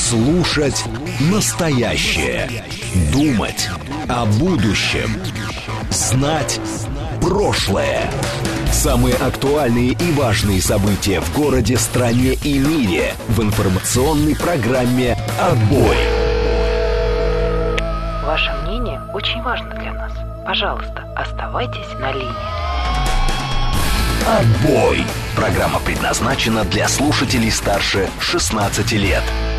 Слушать настоящее. Думать о будущем. Знать прошлое. Самые актуальные и важные события в городе, стране и мире в информационной программе «Отбой». Ваше мнение очень важно для нас. Пожалуйста, оставайтесь на линии. «Отбой». Программа предназначена для слушателей старше 16 лет.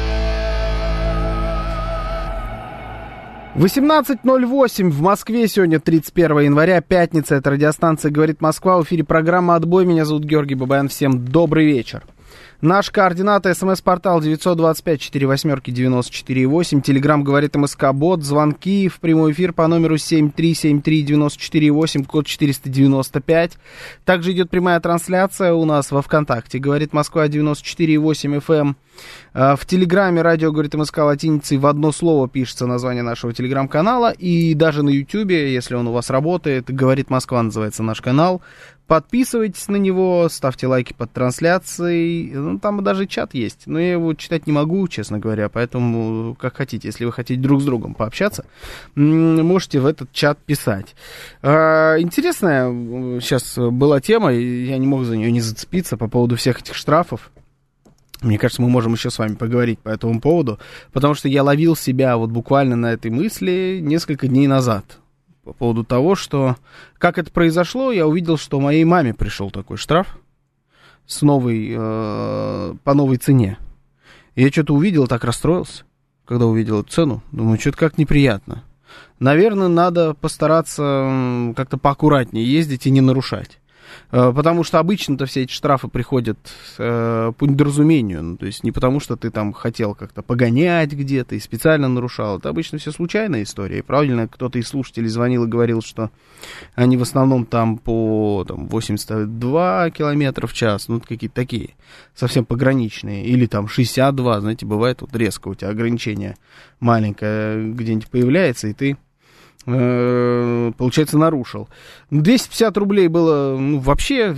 18:08 в Москве. Сегодня 31 января, пятница. Это радиостанция «Говорит Москва». В эфире программа «Отбой». Меня зовут Георгий Бабаян. Всем добрый вечер. Наш координаты: СМС-портал 925-48-94-8. Телеграм «Говорит МСК-бот». Звонки в прямой эфир по номеру 7373948, код 495. Также идет прямая трансляция у нас во ВКонтакте. «Говорит Москва» 94,8 FM. В Телеграме радио «Говорит МСК» латиницей в одно слово пишется название нашего телеграм-канала. И даже на Ютьюбе, если он у вас работает, «Говорит Москва» называется наш канал. Подписывайтесь на него, ставьте лайки под трансляцией. Ну, там даже чат есть, но я его читать не могу, честно говоря, поэтому как хотите. Если вы хотите друг с другом пообщаться, можете в этот чат писать. Интересная сейчас была тема, я не мог за нее не зацепиться по поводу всех этих штрафов. Мне кажется, мы можем еще с вами поговорить по этому поводу, потому что я ловил себя вот буквально на этой мысли несколько дней назад. По поводу того, что... Как это произошло, я увидел, что моей маме пришел такой штраф с новой, по новой цене. И я что-то увидел, так расстроился, когда увидел эту цену. Думаю, что-то как неприятно. Наверное, надо постараться как-то поаккуратнее ездить и не нарушать. Потому что обычно-то все эти штрафы приходят по недоразумению. Ну, то есть не потому, что ты там хотел как-то погонять где-то и специально нарушал. Это обычно все случайная история. И правильно, кто-то из слушателей звонил и говорил, что они в основном там по 82 километра в час. Ну, какие-то такие совсем пограничные. Или там 62, знаете, бывает вот резко у тебя ограничение маленькое где-нибудь появляется, и ты... получается, нарушил. 250 рублей было, ну, вообще,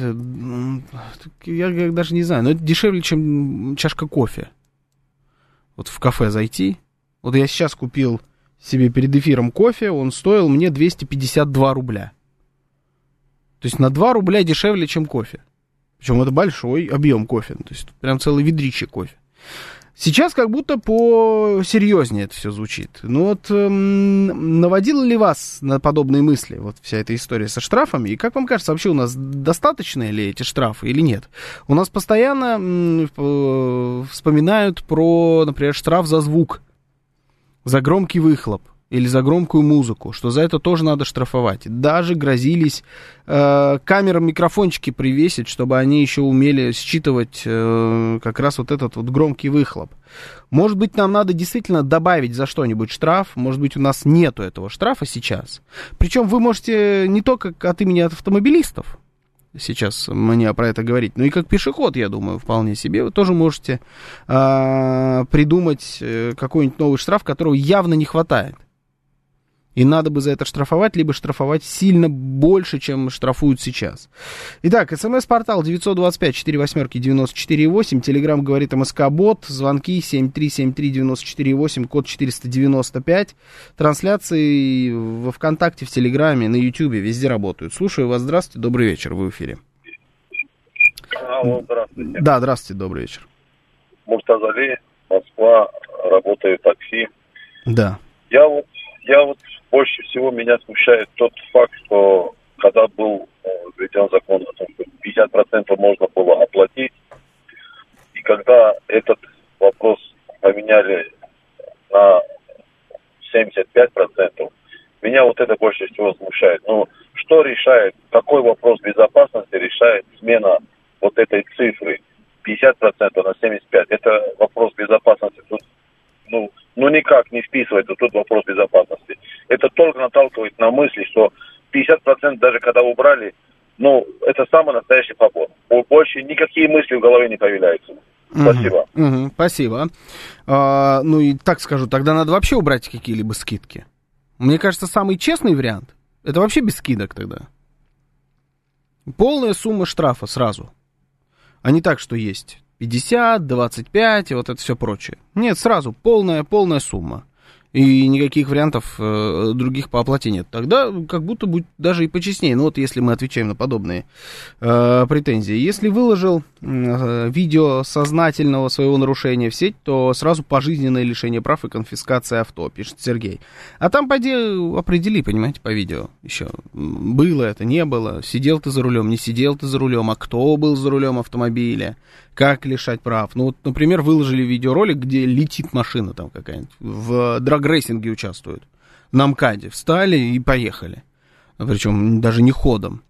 я даже не знаю, но это дешевле, чем чашка кофе. Вот в кафе зайти. Вот я сейчас купил себе перед эфиром кофе, он стоил мне 252 рубля. То есть на 2 рубля дешевле, чем кофе. Причем это большой объем кофе, то есть прям целое ведрище кофе. Сейчас как будто посерьезнее это все звучит. Ну вот наводила ли вас на подобные мысли вот вся эта история со штрафами? И как вам кажется, вообще у нас достаточные ли эти штрафы или нет? У нас постоянно вспоминают про, например, штраф за звук, за громкий выхлоп или за громкую музыку, что за это тоже надо штрафовать. Даже грозились камерам микрофончики привесить, чтобы они еще умели считывать как раз вот этот вот громкий выхлоп. Может быть, нам надо действительно добавить за что-нибудь штраф, может быть, у нас нету этого штрафа сейчас. Причем вы можете не только от имени автомобилистов сейчас мне про это говорить, но и как пешеход, я думаю, вполне себе. Вы тоже можете придумать какой-нибудь новый штраф, которого явно не хватает. И надо бы за это штрафовать, либо штрафовать сильно больше, чем штрафуют сейчас. Итак, СМС-портал 925-48-94-8, Телеграм «Говорит МСК-бот», звонки 7373948, код 495, трансляции во ВКонтакте, в Телеграме, на Ютьюбе, везде работают. Слушаю вас, здравствуйте, добрый вечер, вы в эфире. Алло, здравствуйте. Да, здравствуйте, добрый вечер. Муртазали, Москва, работаю в такси. Да. Я вот больше всего меня смущает тот факт, что когда был введен закон о том, что 50% можно было оплатить, и когда этот вопрос поменяли на 75%, меня вот это больше всего смущает. Ну, что решает, какой вопрос безопасности решает смена вот этой цифры 50% на 75%? Это вопрос безопасности. Тут, ну никак не вписывается тут вопрос безопасности. Это только наталкивает на мысли, что 50% даже когда убрали, ну, это самый настоящий побор. Больше никакие мысли в голове не появляются. Спасибо. Спасибо. Ну и так скажу, тогда надо вообще убрать какие-либо скидки. Мне кажется, самый честный вариант — это вообще без скидок тогда. Полная сумма штрафа сразу. А не так, что есть 50, 25 и вот это все прочее. Нет, сразу полная сумма. И никаких вариантов других по оплате нет. Тогда как будто будет даже и почестнее. Ну вот если мы отвечаем на подобные претензии. Если выложил видео сознательного своего нарушения в сеть, то сразу пожизненное лишение прав и конфискация авто, пишет Сергей. А там пойди определи, понимаете, по видео еще. Было это, не было. Сидел ты за рулем, не сидел ты за рулем, а кто был за рулем автомобиля. Как лишать прав? Ну вот, например, выложили видеоролик, где летит машина там какая-нибудь, в драг-рейсинге участвуют, на МКАДе, встали и поехали. Причем даже не ходом.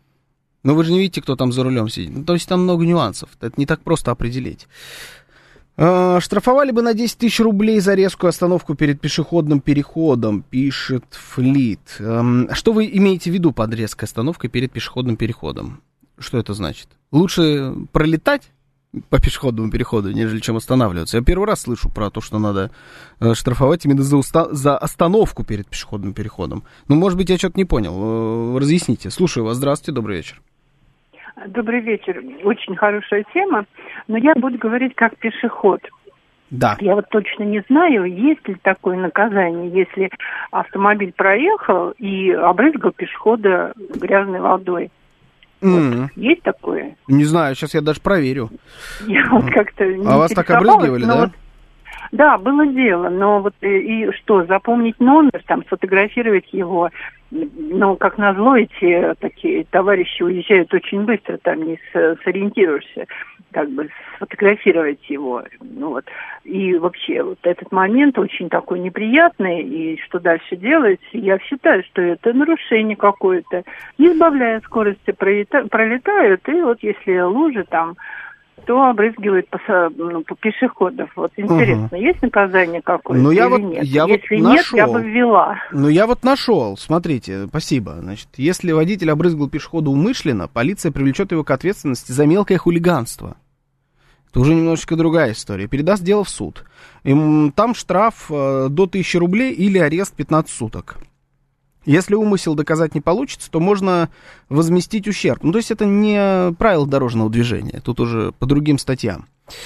Но вы же не видите, кто там за рулем сидит. Ну, то есть там много нюансов, это не так просто определить. Штрафовали бы на 10 тысяч рублей за резкую остановку перед пешеходным переходом, пишет Флит. Что вы имеете в виду под резкой остановкой перед пешеходным переходом? Что это значит? Лучше пролетать по пешеходному переходу, нежели чем останавливаться. Я первый раз слышу про то, что надо штрафовать именно за остановку перед пешеходным переходом. Ну, может быть, я что-то не понял. Разъясните. Слушаю вас. Здравствуйте, добрый вечер. Добрый вечер. Очень хорошая тема, но я буду говорить как пешеход. Да. Я вот точно не знаю, есть ли такое наказание, если автомобиль проехал и обрызгал пешехода грязной водой. Вот. Есть такое? Не знаю, сейчас я даже проверю. Я вот как-то не А вас так обрызгивали, да? Вот, да, было дело, но вот и что, запомнить номер, там, сфотографировать его, но, как назло, эти такие товарищи уезжают очень быстро, там не сориентируешься, как бы сфотографировать его, ну вот. И вообще вот этот момент очень такой неприятный, и что дальше делать, я считаю, что это нарушение какое-то. Не сбавляя скорости, пролетают, и вот если лужи там, то обрызгивают по пешеходов. Вот интересно, есть наказание какое-то или нет? Если нет, я бы ввела. Ну, я вот нашел, смотрите, спасибо. Значит, если водитель обрызгал пешехода умышленно, полиция привлечет его к ответственности за мелкое хулиганство. Это уже немножечко другая история. Передаст дело в суд. Там штраф до 1000 рублей или арест 15 суток. Если умысел доказать не получится, то можно возместить ущерб. Ну, то есть это не правило дорожного движения. Тут уже по другим статьям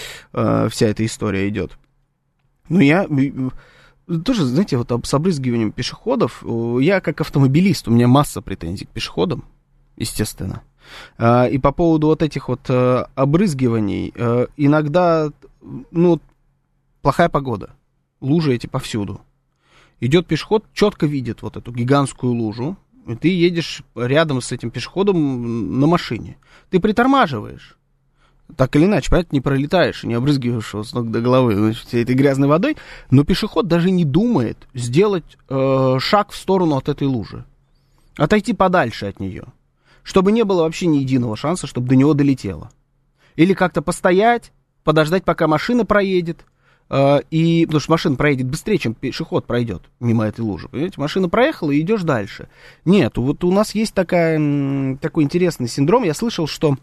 вся эта история идет. Но я тоже, знаете, вот с обрызгиванием пешеходов, я как автомобилист, у меня масса претензий к пешеходам, естественно. И по поводу вот этих вот обрызгиваний, иногда, ну, плохая погода, лужи эти повсюду. Идет пешеход, четко видит вот эту гигантскую лужу, и ты едешь рядом с этим пешеходом на машине. Ты притормаживаешь. Так или иначе, понятно, не пролетаешь, не обрызгиваешь его с ног до головы, значит, всей этой грязной водой, но пешеход даже не думает сделать шаг в сторону от этой лужи. Отойти подальше от нее. Чтобы не было вообще ни единого шанса, чтобы до него долетело. Или как-то постоять, подождать, пока машина проедет. Потому что машина проедет быстрее, чем пешеход пройдет мимо этой лужи. Понимаете, машина проехала, и идешь дальше. Нет, вот у нас есть такой интересный синдром. Я слышал, что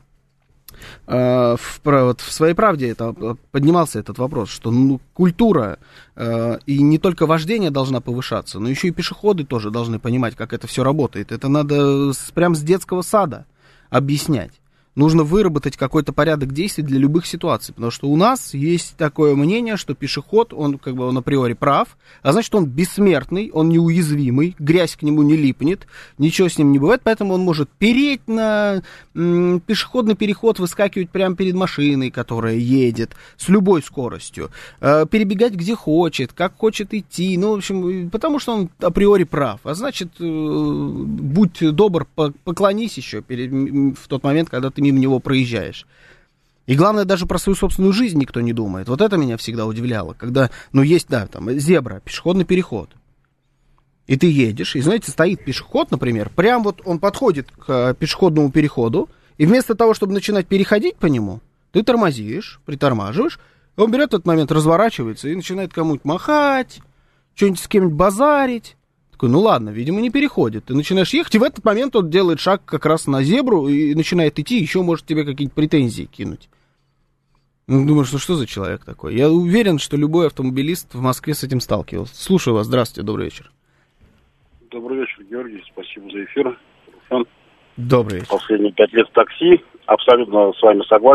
в «Своей правде» поднимался этот вопрос, что культура и не только вождение должна повышаться, но еще и пешеходы тоже должны понимать, как это все работает. Это надо прям с детского сада объяснять. Нужно выработать какой-то порядок действий для любых ситуаций, потому что у нас есть такое мнение, что пешеход, он априори прав, а значит, он бессмертный, он неуязвимый, грязь к нему не липнет, ничего с ним не бывает, поэтому он может переть на пешеходный переход, выскакивать прямо перед машиной, которая едет с любой скоростью, перебегать где хочет, как хочет идти, ну, в общем, потому что он априори прав, а значит, будь добр, поклонись еще в тот момент, когда ты мимо него проезжаешь. И главное, даже про свою собственную жизнь никто не думает. Вот это меня всегда удивляло, когда, есть, там зебра, пешеходный переход. И ты едешь, и, знаете, стоит пешеход, например, прям вот он подходит к пешеходному переходу, и вместо того, чтобы начинать переходить по нему, ты тормозишь, притормаживаешь, и он берет в этот момент, разворачивается и начинает кому-нибудь махать, что-нибудь с кем-нибудь базарить. Ну ладно, видимо, не переходит. Ты начинаешь ехать, и в этот момент он делает шаг как раз на зебру и начинает идти, еще может тебе какие-то претензии кинуть. Думаешь, что за человек такой? Я уверен, что любой автомобилист в Москве с этим сталкивался. Слушаю вас, здравствуйте, добрый вечер. Добрый вечер, Георгий, спасибо за эфир. Руслан. Добрый вечер. Последние 5 лет в такси, абсолютно с вами согласен.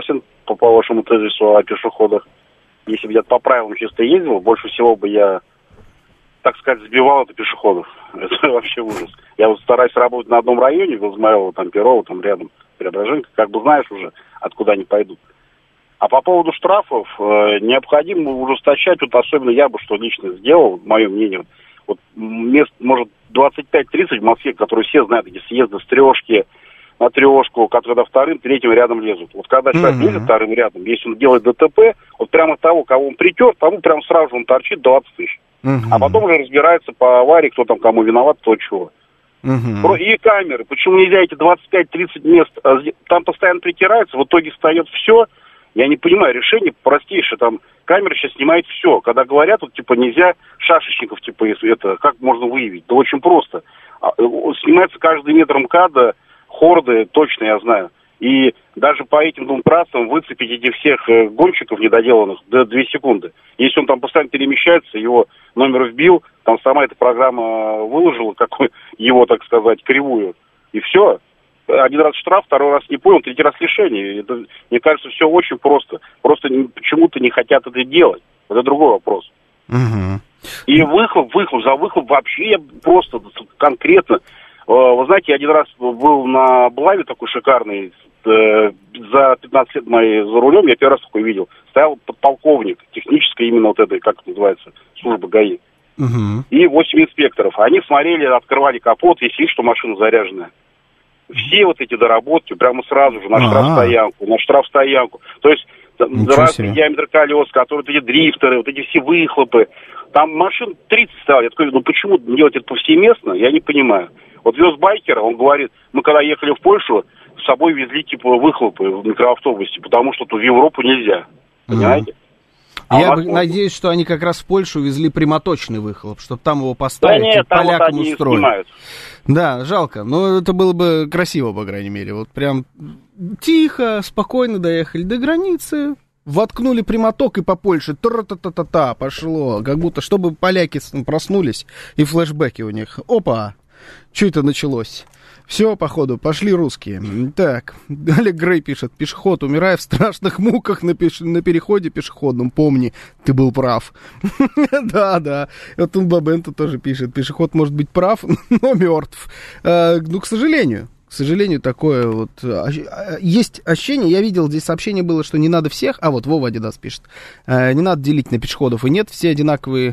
по вашему тезису о пешеходах. Если бы я по правилам чисто ездил, больше всего бы я, так сказать, сбивал это пешеходов. Это вообще ужас. Я вот стараюсь работать на одном районе, в Измаилово, там, Перово, там рядом, Преображенка, как бы знаешь уже, откуда они пойдут. А по поводу штрафов, необходимо ужесточать, вот особенно я бы что лично сделал, мое мнение, вот мест, может, 25-30 в Москве, которые все знают, эти съезды с трешки на трешку, когда вторым, третьим рядом лезут. Вот когда человек лезет вторым рядом, если он делает ДТП, вот прямо того, кого он притер, тому прямо сразу он торчит 20 тысяч. А потом уже разбирается по аварии, кто там кому виноват, кто чего. И камеры. Почему нельзя эти 25-30 мест, там постоянно притираются, в итоге встает все. Я не понимаю, решение простейшее, там камера сейчас снимает все. Когда говорят, вот, типа, нельзя шашечников, типа, это, как можно выявить? Да очень просто. Снимается каждый метр МКАДа, хорды, точно я знаю. И даже по этим двум трассам выцепить этих всех гонщиков недоделанных до 2 секунды. Если он там постоянно перемещается, его номер вбил, там сама эта программа выложила какую его, так сказать, кривую, и все. Один раз штраф, второй раз не понял, третий раз лишение. Это, мне кажется, все очень просто. Просто почему-то не хотят это делать. Это другой вопрос. И выхлоп вообще я просто конкретно... Вы знаете, я один раз был на Блаве такой шикарный, за 15 лет моей за рулем, я первый раз такой видел. Стоял подполковник, техническая именно вот этой, как это называется, служба ГАИ. И 8 инспекторов. Они смотрели, открывали капот, если видишь, что машина заряженная. Все вот эти доработки прямо сразу же на штрафстоянку. То есть разный диаметр колес, которые вот эти дрифтеры, вот эти все выхлопы. Там машин 30 стояло. Я такой, почему делать это повсеместно, я не понимаю. Вот вез байкера, он говорит, мы когда ехали в Польшу, с собой везли типа выхлопы в микроавтобусе, потому что тут в Европу нельзя. Понимаете? Я надеюсь, что они как раз в Польшу везли прямоточный выхлоп, чтобы там его поставить, да нет, полякам вот устроить. Да, жалко, но это было бы красиво, по крайней мере. Вот прям тихо, спокойно доехали до границы, воткнули прямоток и по Польше, тра-та-та-та-та, пошло. Как будто, чтобы поляки проснулись и флешбеки у них. Опа, что это началось? Все, походу, пошли русские. Так, Олег Грей пишет: пешеход, умирая в страшных муках на переходе пешеходном, помни, ты был прав. Да. Вот он Бабента тоже пишет: пешеход может быть прав, но мертв. Ну, к сожалению, такое вот... Есть ощущение, я видел, здесь сообщение было, что не надо всех, а вот Вова Адидас пишет, не надо делить на пешеходов, и нет, все одинаковые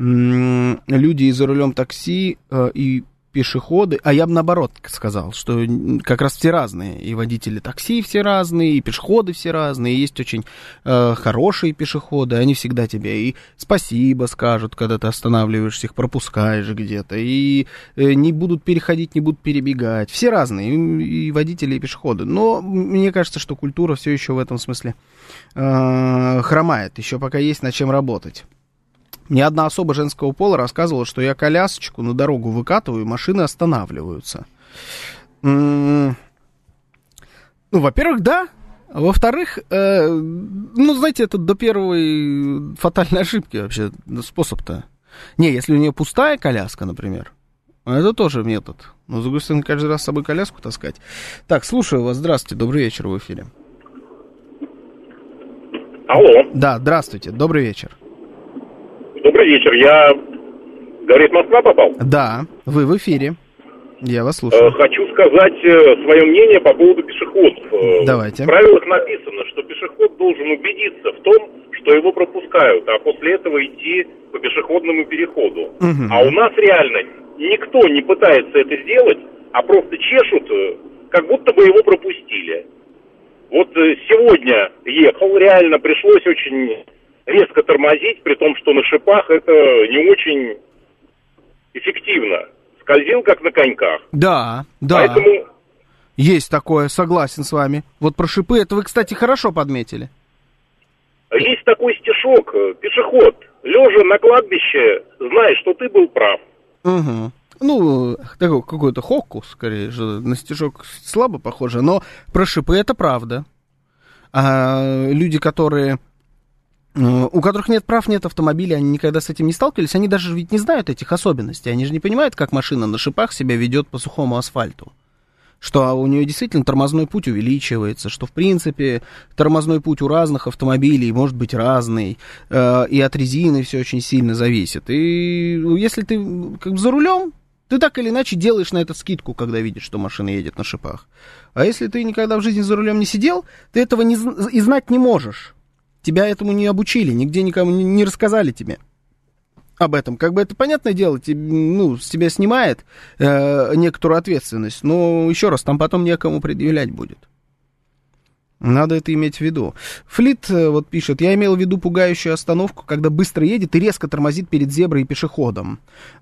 люди и за рулем такси, и пешеходы, а я бы наоборот сказал, что как раз все разные, и водители такси все разные, и пешеходы все разные, и есть очень хорошие пешеходы, они всегда тебе и спасибо скажут, когда ты останавливаешься, их пропускаешь где-то, и не будут переходить, не будут перебегать, все разные, и водители, и пешеходы, но мне кажется, что культура все еще в этом смысле хромает, еще пока есть над чем работать. Мне одна особа женского пола рассказывала, что я колясочку на дорогу выкатываю, и машины останавливаются. Ну, во-первых, да. А во-вторых, знаете, это до первой фатальной ошибки вообще способ-то. Не, если у нее пустая коляска, например, это тоже метод. Но, с другой стороны, каждый раз с собой коляску таскать. Так, слушаю вас. Здравствуйте, добрый вечер, в эфире. Алло. Да, здравствуйте, добрый вечер. Добрый вечер, я, говорит, Москва попал? Да, вы в эфире, я вас слушаю. Хочу сказать свое мнение по поводу пешеходов. Давайте. В правилах написано, что пешеход должен убедиться в том, что его пропускают, а после этого идти по пешеходному переходу. А у нас реально никто не пытается это сделать, а просто чешут, как будто бы его пропустили. Вот сегодня ехал, реально пришлось очень... резко тормозить, при том, что на шипах это не очень эффективно. Скользил, как на коньках. Да. Поэтому... Есть такое, согласен с вами. Вот про шипы, это вы, кстати, хорошо подметили. Есть такой стишок: пешеход, лежа на кладбище, знай, что ты был прав. Ну, такой какой-то хокус, скорее же, на стишок слабо похоже, но про шипы это правда. А люди, у которых нет прав, нет автомобиля, они никогда с этим не сталкивались, они даже ведь не знают этих особенностей, они же не понимают, как машина на шипах себя ведет по сухому асфальту. что у нее действительно тормозной путь увеличивается, что, в принципе, тормозной путь у разных автомобилей может быть разный, и от резины все очень сильно зависит. И если ты как бы за рулем, ты так или иначе делаешь на это скидку, когда видишь, что машина едет на шипах. А если ты никогда в жизни за рулем не сидел, ты этого и знать не можешь. Тебя этому не обучили, нигде никому не рассказали тебе об этом. Как бы это, понятное дело, с тебя снимает некоторую ответственность, но еще раз, там потом некому предъявлять будет. Надо это иметь в виду. Флит вот пишет: я имел в виду пугающую остановку, когда быстро едет и резко тормозит перед зеброй и пешеходом.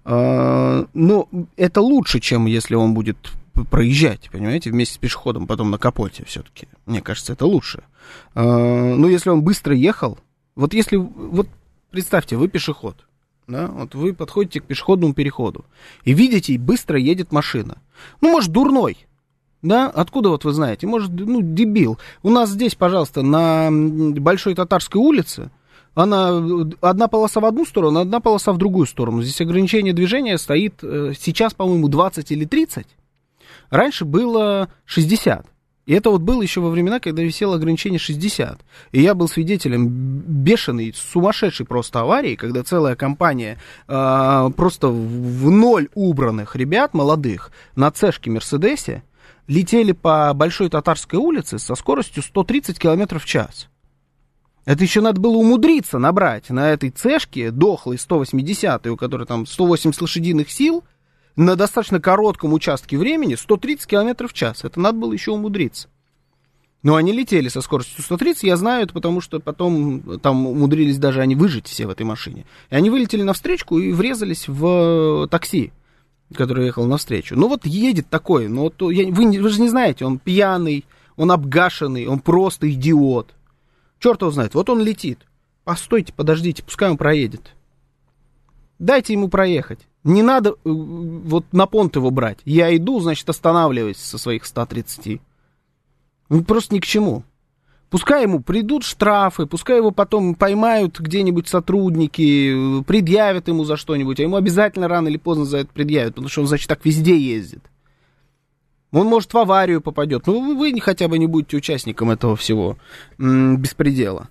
Но это лучше, чем если он будет проезжать, понимаете, вместе с пешеходом, потом на капоте все-таки. Мне кажется, это лучше. Но если он быстро ехал, вот представьте, вы пешеход, да, вот вы подходите к пешеходному переходу и видите, быстро едет машина. Может, дурной. Да, откуда вот вы знаете? Может, дебил. У нас здесь, пожалуйста, на Большой Татарской улице одна полоса в одну сторону, одна полоса в другую сторону. Здесь ограничение движения стоит сейчас, по-моему, 20 или 30. Раньше было 60. И это вот было еще во времена, когда висело ограничение 60. И я был свидетелем бешеной, сумасшедшей просто аварии, когда целая компания просто в ноль убранных ребят, молодых, на цешке Мерседесе, летели по Большой Татарской улице со скоростью 130 км в час. Это еще надо было умудриться набрать на этой цешке дохлой 180-й, у которой там 180 лошадиных сил, на достаточно коротком участке времени 130 км в час. Это надо было еще умудриться. Но они летели со скоростью 130, я знаю это, потому что потом там умудрились даже они выжить все в этой машине. И они вылетели навстречку и врезались в такси, который ехал навстречу. Вот едет такой, вы же не знаете, он пьяный, он обгашенный, он просто идиот. Черт его знает, вот он летит. Постойте, подождите, пускай он проедет. Дайте ему проехать. Не надо на понт его брать. Я иду, значит, останавливаюсь со своих 130. Просто ни к чему. Пускай ему придут штрафы, пускай его потом поймают где-нибудь сотрудники, предъявят ему за что-нибудь, а ему обязательно рано или поздно за это предъявят, потому что он, значит, так везде ездит. Он, может, в аварию попадет. Вы хотя бы не будете участником этого всего беспредела.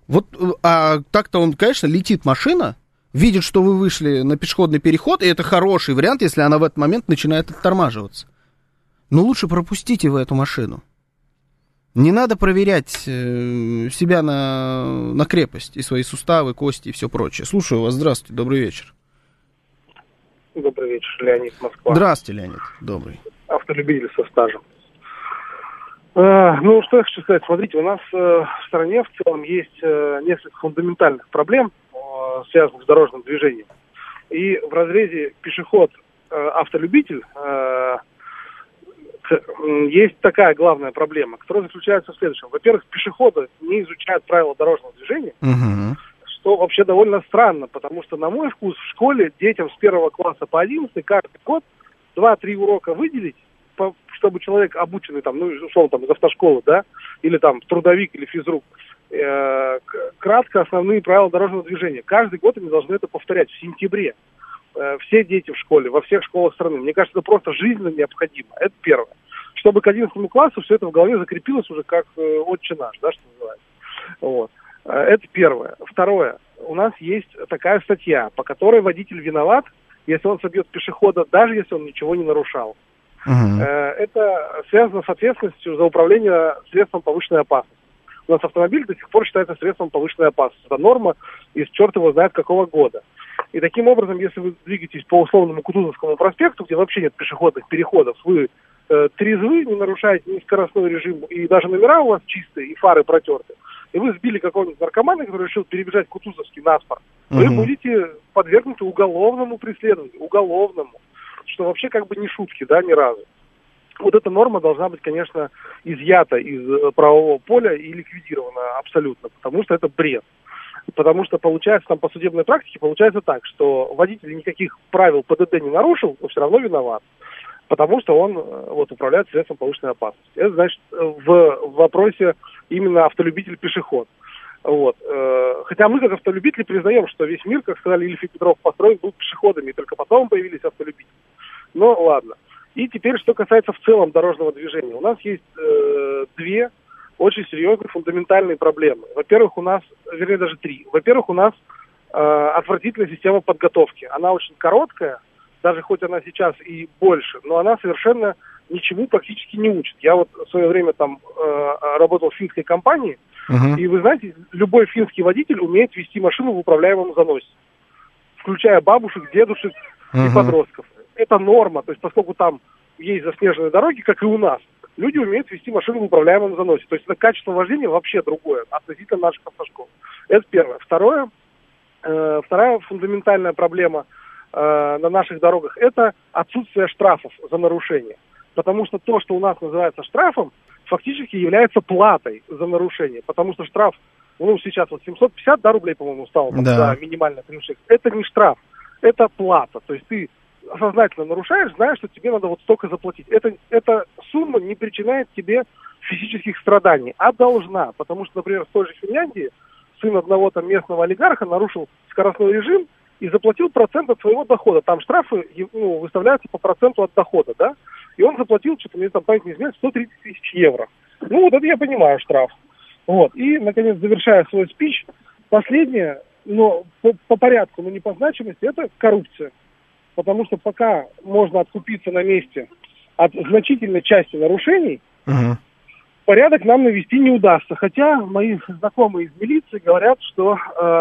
А так-то он, конечно, летит машина, видит, что вы вышли на пешеходный переход, и это хороший вариант, если она в этот момент начинает оттормаживаться. Но лучше пропустите вы эту машину. Не надо проверять себя на крепость и свои суставы, кости и все прочее. Слушаю вас. Здравствуйте, добрый вечер. Добрый вечер, Леонид, Москва. Здравствуйте, Леонид, добрый. Автолюбитель со стажем. Что я хочу сказать. Смотрите, у нас в стране в целом есть несколько фундаментальных проблем, связанных с дорожным движением. И в разрезе пешеход-автолюбитель есть такая главная проблема, которая заключается в следующем. Во-первых, пешеходы не изучают правила дорожного движения, что вообще довольно странно, потому что, на мой вкус, в школе детям с 1 класса по 11 каждый год 2-3 урока выделить, чтобы человек, обученный, условно, из автошколы, да, или трудовик, или физрук, кратко основные правила дорожного движения. Каждый год они должны это повторять в сентябре. Все дети в школе, во всех школах страны. Мне кажется, это просто жизненно необходимо. Это первое. Чтобы к 11 классу все это в голове закрепилось уже как отче наш, да, что называется. Это первое. Второе. У нас есть такая статья, по которой водитель виноват, если он собьет пешехода, даже если он ничего не нарушал. Это связано с ответственностью за управление средством повышенной опасности. У нас автомобиль до сих пор считается средством повышенной опасности. Это норма из черт его знает какого года. И таким образом, если вы двигаетесь по условному Кутузовскому проспекту, где вообще нет пешеходных переходов, вы трезвы, не нарушаете ни скоростной режим, и даже номера у вас чистые, и фары протерты, и вы сбили какого-нибудь наркомана, который решил перебежать Кутузовский наспор, вы будете подвергнуты уголовному преследованию, уголовному, что вообще не шутки, да, ни разу. Вот эта норма должна быть, конечно, изъята из правового поля и ликвидирована абсолютно, потому что это бред. Потому что получается, по судебной практике получается так, что водитель никаких правил ПДД не нарушил, но все равно виноват. Потому что он управляет средством повышенной опасности. Это значит в вопросе именно автолюбитель-пешеход. Хотя мы, как автолюбители, признаем, что весь мир, как сказали Ильф и Петров, построен был пешеходами, и только потом появились автолюбители. Но ладно. И теперь, что касается в целом дорожного движения. У нас есть две очень серьезные фундаментальные проблемы. Во-первых, у нас, вернее, даже три. Во-первых, у нас отвратительная система подготовки. Она очень короткая, даже хоть она сейчас и больше, но она совершенно ничему практически не учит. Я вот в свое время там работал в финской компании, и вы знаете, любой финский водитель умеет вести машину в управляемом заносе, включая бабушек, дедушек и подростков. Это норма, то есть поскольку там есть заснеженные дороги, как и у нас, люди умеют вести машину в управляемом заносе. То есть это качество вождения вообще другое относительно наших автошкол. Это первое. Вторая фундаментальная проблема на наших дорогах – это отсутствие штрафов за нарушение. Потому что то, что у нас называется штрафом, фактически является платой за нарушение. Потому что штраф, сейчас вот 750 рублей, по-моему, стал за минимальное превышение. Это не штраф, это плата. То есть ты сознательно нарушаешь, знаешь, что тебе надо вот столько заплатить. Эта сумма не причиняет тебе физических страданий, а должна. Потому что, например, в той же Финляндии сын одного там местного олигарха нарушил скоростной режим и заплатил процент от своего дохода. Там штрафы выставляются по проценту от дохода, да? И он заплатил, что-то мне там память не изменяет, 130 тысяч евро. Вот это я понимаю штраф. Вот. И, наконец, завершая свой спич, последнее, но по порядку, но не по значимости, это коррупция. Потому что пока можно откупиться на месте от значительной части нарушений, порядок нам навести не удастся. Хотя мои знакомые из милиции говорят, что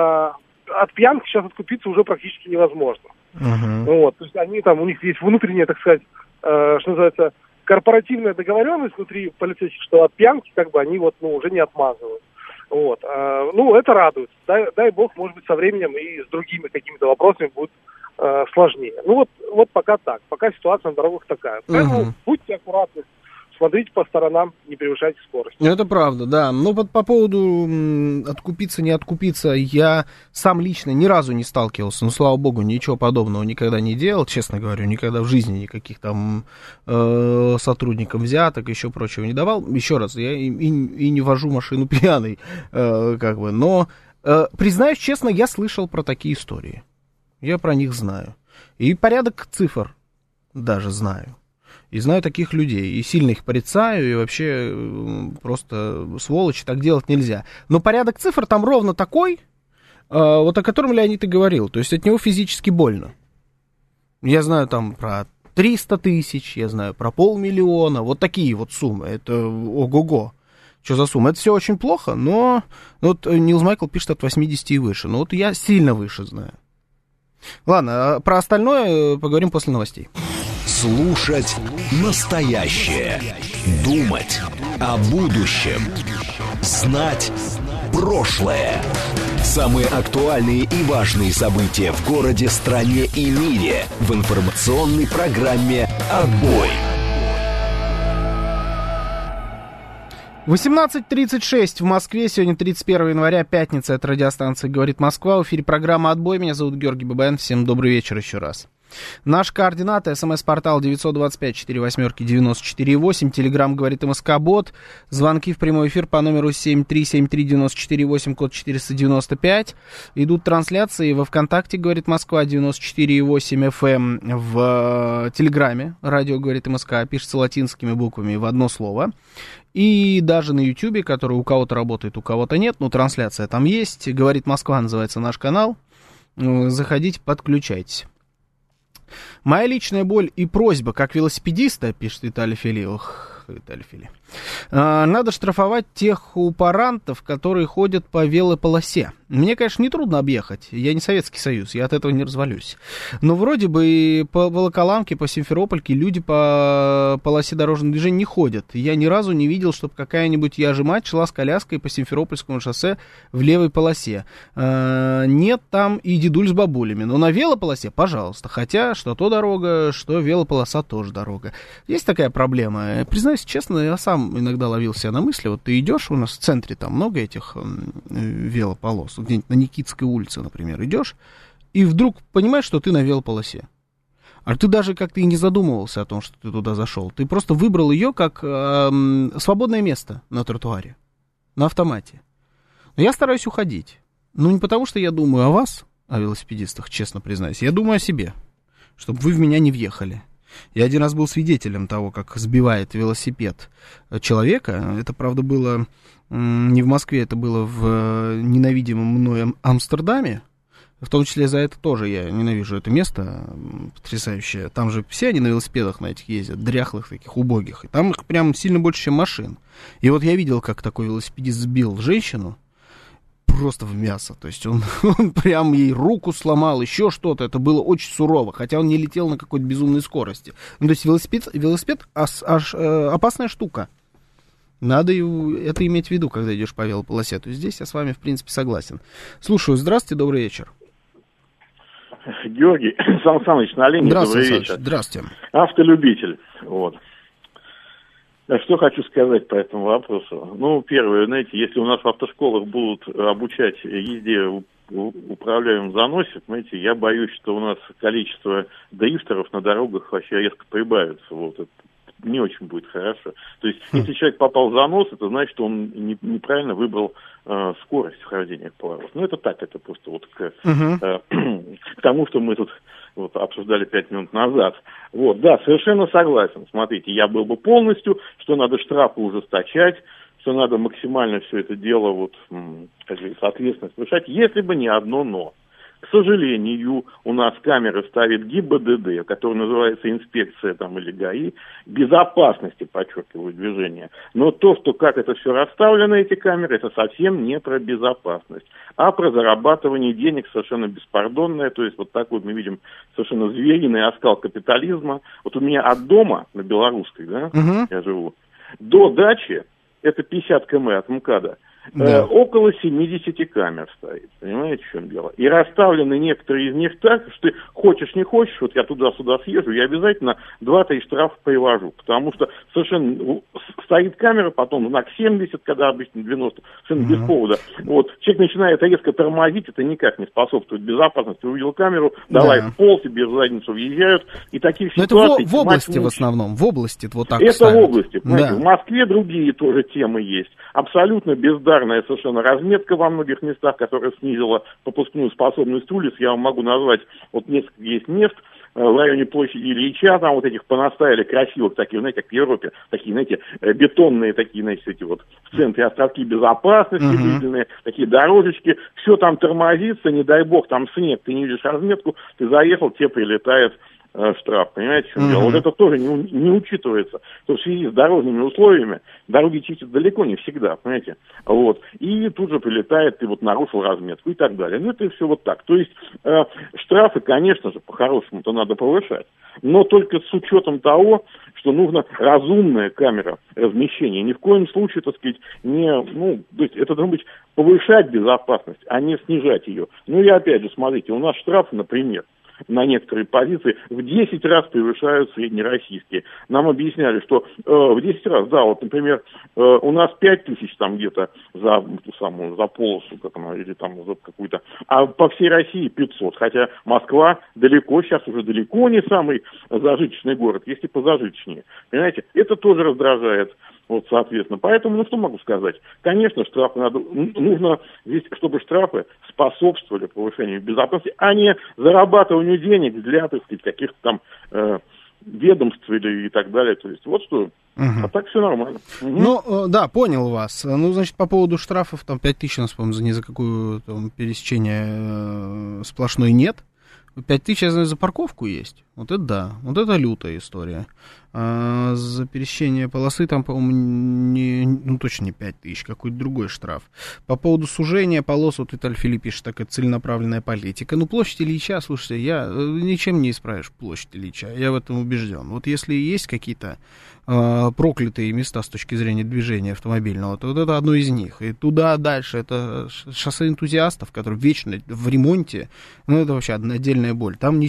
от пьянки сейчас откупиться уже практически невозможно. Вот. То есть они там, у них есть внутренняя, так сказать, что называется, корпоративная договоренность внутри полицейских, что от пьянки как бы они уже не отмазывают. Вот. Это радует. Дай бог, может быть, со временем и с другими какими-то вопросами будет сложнее. Вот пока так. Пока ситуация на дорогах такая. Поэтому будьте аккуратны. Смотрите по сторонам, не превышайте скорость. Это правда, да. Но вот по поводу откупиться, не откупиться, я сам лично ни разу не сталкивался. Ну, слава богу, ничего подобного никогда не делал, честно говорю. Никогда в жизни никаких там сотрудникам взяток, еще прочего не давал. Еще раз, я и не вожу машину пьяной, Но, признаюсь честно, я слышал про такие истории. Я про них знаю. И порядок цифр даже знаю. И знаю таких людей, и сильно их порицаю, и вообще просто сволочи, так делать нельзя. Но порядок цифр там ровно такой, вот о котором Леонид и говорил, то есть от него физически больно. Я знаю там про 300 тысяч, я знаю про 500 000, вот такие вот суммы, это ого-го. Что за сумма? Это все очень плохо, но вот Нилс Майкл пишет от 80 и выше, но вот я сильно выше знаю. Ладно, про остальное поговорим после новостей. Слушать настоящее. Думать о будущем. Знать прошлое. Самые актуальные и важные события в городе, стране и мире в информационной программе «Отбой». 18:36 в Москве. Сегодня 31 января, пятница. Это радиостанция «Говорит Москва». В эфире программа «Отбой». Меня зовут Георгий Бабаян. Всем добрый вечер еще раз. Наши координаты: СМС-портал 925-48-94-8, Телеграм «Говорит МСК-бот», звонки в прямой эфир по номеру 7373948, код 495. Идут трансляции во ВКонтакте «Говорит Москва», 94,8 FM, в Телеграме «Радио Говорит МСК», пишется латинскими буквами в одно слово. И даже на Ютьюбе, который у кого-то работает, у кого-то нет, но трансляция там есть. «Говорит Москва» называется наш канал. Заходите, подключайтесь. Моя личная боль и просьба, как велосипедиста, пишет Виталий Филиппов. Надо штрафовать тех упарантов, которые ходят по велополосе. Мне, конечно, нетрудно объехать. Я не Советский Союз, я от этого не развалюсь. Но вроде бы по Волоколамке, по Симферопольке люди по полосе дорожного движения не ходят. Я ни разу не видел, чтобы какая-нибудь яжемать шла с коляской по Симферопольскому шоссе в левой полосе. Нет там и дедуль с бабулями. Но на велополосе, пожалуйста. Хотя, что то дорога, что велополоса тоже дорога. Есть такая проблема. Признаюсь честно, я сам иногда ловил себя на мысли. Вот ты идешь, у нас в центре там много этих велополос. Где-нибудь на Никитской улице, например, идешь, и вдруг понимаешь, что ты на велополосе. А ты даже как-то и не задумывался о том, что ты туда зашел. Ты просто выбрал ее как свободное место на тротуаре, на автомате. Но я стараюсь уходить. Ну, не потому, что я думаю о вас, о велосипедистах, честно признаюсь. Я думаю о себе, чтобы вы в меня не въехали. Я один раз был свидетелем того, как сбивает велосипед человека. Это, правда, было не в Москве, это было в ненавидимом мной Амстердаме. В том числе за это тоже я ненавижу это место потрясающее. Там же все они на велосипедах на этих ездят, дряхлых таких, убогих. И там их прям сильно больше, чем машин. И вот я видел, как такой велосипедист сбил женщину просто в мясо. То есть он прям ей руку сломал, еще что-то. Это было очень сурово, хотя он не летел на какой-то безумной скорости. Ну, то есть велосипед опасная штука. Надо это иметь в виду, когда идешь по велополосе. То есть здесь я с вами, в принципе, согласен. Слушаю. Здравствуйте, добрый вечер. Георгий, Сан Саныч на линии. Здравствуйте, добрый вечер. Здравствуйте. Автолюбитель. Вот. Что хочу сказать по этому вопросу. Ну, первое, знаете, если у нас в автошколах будут обучать езде управляемом заносе, знаете, я боюсь, что у нас количество дрифтеров на дорогах вообще резко прибавится. Вот. Это не очень будет хорошо. То есть, если человек попал в занос, это значит, что он неправильно выбрал скорость вхождения в поворот. Ну, это так, это просто вот к тому, что мы тут вот обсуждали 5 минут назад. Вот, да, совершенно согласен. Смотрите, я был бы полностью, что надо штрафы ужесточать, что надо максимально все это дело, вот, соответственно, повышать, если бы не одно «но». К сожалению, у нас камеры ставит ГИБДД, который называется инспекция там, или ГАИ, безопасности, подчеркиваю, движения. Но то, что как это все расставлено, эти камеры, это совсем не про безопасность, а про зарабатывание денег совершенно беспардонное. То есть вот так вот мы видим совершенно звериный оскал капитализма. Вот у меня от дома на Белорусской, да, я живу, до дачи, это 50 км от МКАДа, да. Около 70 камер стоит, понимаете, в чем дело? И расставлены некоторые из них так, что ты хочешь, не хочешь, вот я туда-сюда съезжу, я обязательно 2-3 штрафа привожу, потому что совершенно стоит камера, потом знак 70, когда обычно 90, совершенно без повода. Вот, человек начинает резко тормозить, это никак не способствует безопасности. Увидел камеру, давай в пол, тебе в задницу въезжают, и таких но ситуаций... это в области в основном, в области вот так это ставят. В области, понимаете, да. В Москве другие тоже темы есть. Абсолютно бездарная совершенно разметка во многих местах, которая снизила пропускную способность улиц. Я вам могу назвать, вот несколько есть мест в районе площади Ильича, там вот этих понаставили красивых, таких, знаете, как в Европе, такие, знаете, бетонные такие, знаете, эти вот в центре островки безопасности, длительные, такие дорожечки, все там тормозится, не дай бог, там снег, ты не видишь разметку, ты заехал, тебе прилетает штраф, понимаете, в чем дело? Вот это тоже не учитывается. То в связи с дорожными условиями дороги чистят далеко не всегда, понимаете? Вот. И тут же прилетает, ты вот нарушил разметку и так далее. Ну, это все вот так. То есть штрафы, конечно же, по-хорошему-то надо повышать, но только с учетом того, что нужна разумная камера размещения. Ни в коем случае, так сказать, то есть это должно быть повышать безопасность, а не снижать ее. Ну и опять же, смотрите, у нас штрафы, например, на некоторые позиции в 10 раз превышают среднероссийские. Нам объясняли, что в 10 раз, да, вот, например, у нас 5 тысяч там где-то за ту самую, за полосу, как она, или там за какую-то, а по всей России 500, хотя Москва далеко, сейчас уже далеко не самый зажиточный город, есть и позажиточнее. Понимаете, это тоже раздражает. Вот, соответственно. Поэтому, что могу сказать? Конечно, штрафы нужно здесь, чтобы штрафы способствовали повышению безопасности, а не зарабатыванию денег для, так сказать, каких-то там ведомств или и так далее. То есть, вот что. А так все нормально. Ну, да, понял вас. Ну, значит, по поводу штрафов, там 5000 у нас, по-моему, ни за какое там пересечение сплошной нет. 5000, я знаю, за парковку есть. Вот это да, вот это лютая история. А за пересечение полосы там, по-моему, точно не 5000, какой-то другой штраф. По поводу сужения полос, вот Виталий Филипп пишет, такая целенаправленная политика. Ну, площадь Ильича, слушайте, ничем не исправишь площадь Ильича, я в этом убежден. Вот если есть какие-то проклятые места с точки зрения движения автомобильного, то вот это одно из них. И туда дальше это шоссе энтузиастов, которые вечно в ремонте, ну, это вообще отдельная боль. Там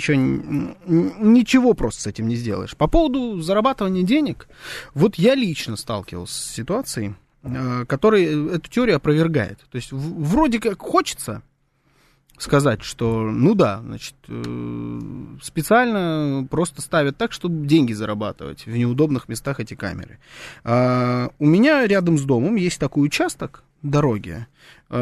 ничего просто с этим не сделаешь. По поводу зарабатывания денег, вот я лично сталкивался с ситуацией, которая эту теорию опровергает. То есть вроде как хочется сказать, что, ну да, значит, специально просто ставят так, чтобы деньги зарабатывать в неудобных местах эти камеры. У меня рядом с домом есть такой участок дороги,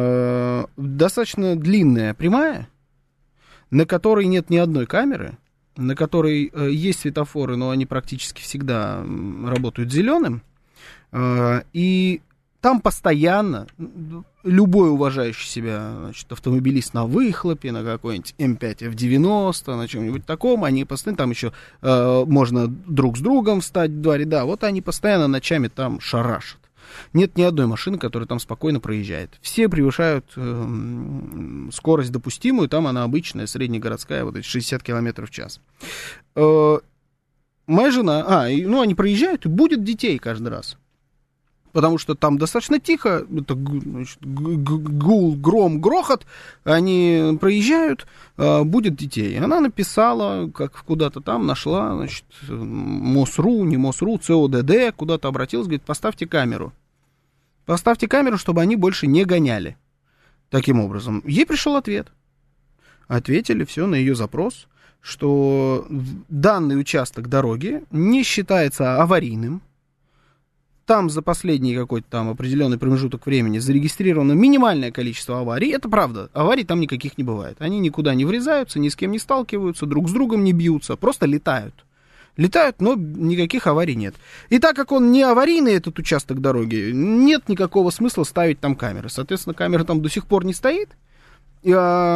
достаточно длинная, прямая, на которой нет ни одной камеры, на которой есть светофоры, но они практически всегда работают зеленым, и там постоянно любой уважающий себя, значит, автомобилист на выхлопе, на какой-нибудь М5 F90, на чем-нибудь таком, они постоянно, там еще можно друг с другом встать в два ряда, вот они постоянно ночами там шарашат. Нет ни одной машины, которая там спокойно проезжает. Все превышают скорость допустимую, там она обычная, среднегородская, вот эти 60 км в час. Моя жена, они проезжают, и будет детей каждый раз. Потому что там достаточно тихо, это, значит, гул, гром, грохот, они проезжают, будет детей. Она написала, как куда-то там нашла, значит, МОСРУ, не МОСРУ, ЦОДД, куда-то обратилась, говорит, поставьте камеру. Поставьте камеру, чтобы они больше не гоняли. Таким образом. Ей пришел ответ. Ответили все на ее запрос, что данный участок дороги не считается аварийным. Там за последний какой-то там определенный промежуток времени зарегистрировано минимальное количество аварий. Это правда, аварий там никаких не бывает. Они никуда не врезаются, ни с кем не сталкиваются, друг с другом не бьются, просто летают. Летают, но никаких аварий нет. И так как он не аварийный, этот участок дороги, нет никакого смысла ставить там камеры. Соответственно, камера там до сих пор не стоит, и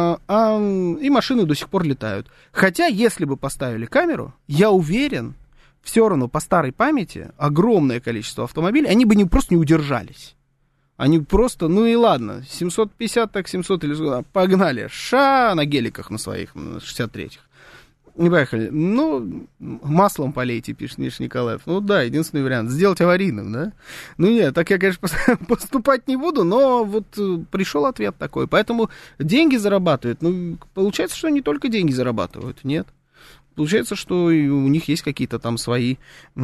машины до сих пор летают. Хотя, если бы поставили камеру, я уверен, все равно по старой памяти огромное количество автомобилей, они бы просто не удержались. Они просто, ну и ладно, 750 так 700 или сюда, погнали, на геликах на своих, на 63-х. Не поехали. Ну, маслом полейте, пишет Миша Николаев. Ну да, единственный вариант, сделать аварийным, да? Ну нет, так я, конечно, поступать не буду, но вот пришел ответ такой. Поэтому деньги зарабатывают. Ну, получается, что не только деньги зарабатывают, нет. Получается, что у них есть какие-то там свои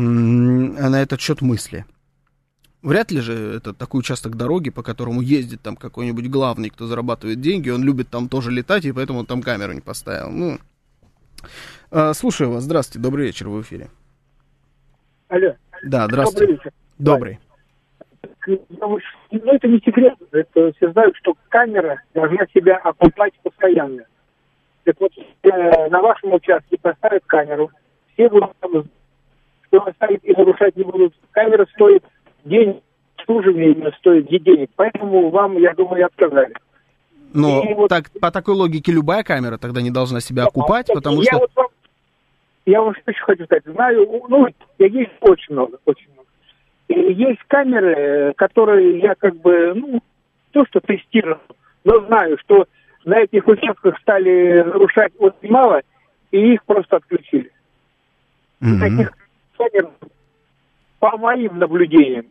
на этот счет мысли. Вряд ли же это такой участок дороги, по которому ездит там какой-нибудь главный, кто зарабатывает деньги, он любит там тоже летать, и поэтому он там камеру не поставил. Ну, слушаю вас. Здравствуйте, добрый вечер, в эфире. Алло. Да, здравствуйте. Добрый вечер. Добрый. Ну, это не секрет, это все знают, что камера должна себя окупать постоянно. Так вот, на вашем участке поставят камеру, все будут там, что оставить и нарушать не будут. Камера стоит денег, обслуживание стоит денег, поэтому вам, я думаю, отказали. Но вот, так, по такой логике любая камера тогда не должна себя окупать, потому что... Я вам что еще хочу сказать. Знаю, есть очень много. И есть камеры, которые я то, что тестировал, но знаю, что на этих участках стали нарушать очень мало, и их просто отключили. Mm-hmm. Таких камер, по моим наблюдениям,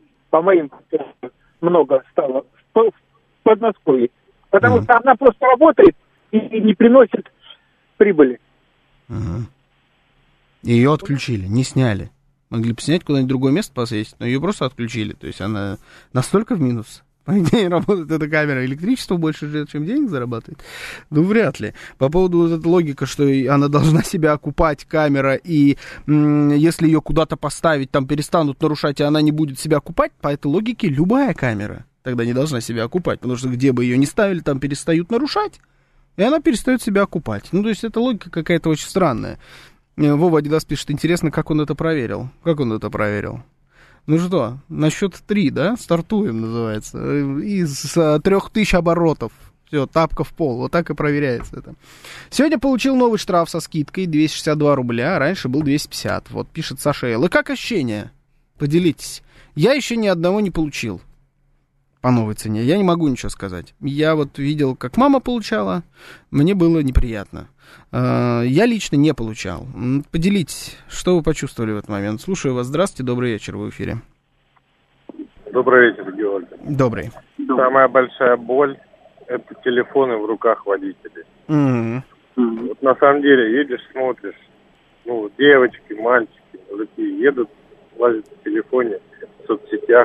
много стало в Подмосковье. Потому что она просто работает и не приносит прибыли. Uh-huh. Ее отключили, не сняли. Могли бы снять куда-нибудь другое место посадить, но ее просто отключили. То есть она настолько в минус. По идее, работает эта камера, электричество больше жрет, чем денег зарабатывает. Ну, вряд ли. По поводу вот этой логики, что она должна себя окупать, камера, и если ее куда-то поставить, там перестанут нарушать, и она не будет себя окупать, по этой логике любая камера тогда не должна себя окупать, потому что где бы ее ни ставили, там перестают нарушать, и она перестает себя окупать. Ну, то есть эта логика какая-то очень странная. Вова Адидас пишет, интересно, как он это проверил. Ну что, на счет 3, да? Стартуем, называется. Из 3000 оборотов. Все, тапка в пол. Вот так и проверяется это. Сегодня получил новый штраф со скидкой 262 рубля, а раньше был 250. Вот пишет Саша Эл. И как ощущение? Поделитесь. Я еще ни одного не получил по новой цене. Я не могу ничего сказать. Я вот видел, как мама получала. Мне было неприятно. Я лично не получал. Поделитесь, что вы почувствовали в этот момент. Слушаю вас. Здравствуйте, добрый вечер, в эфире. Добрый вечер, Георгий. Добрый. Самая большая боль – это телефоны в руках водителей. Mm-hmm. Вот на самом деле едешь, смотришь, девочки, мальчики, мужики едут, лазят в телефоне, в соцсетях.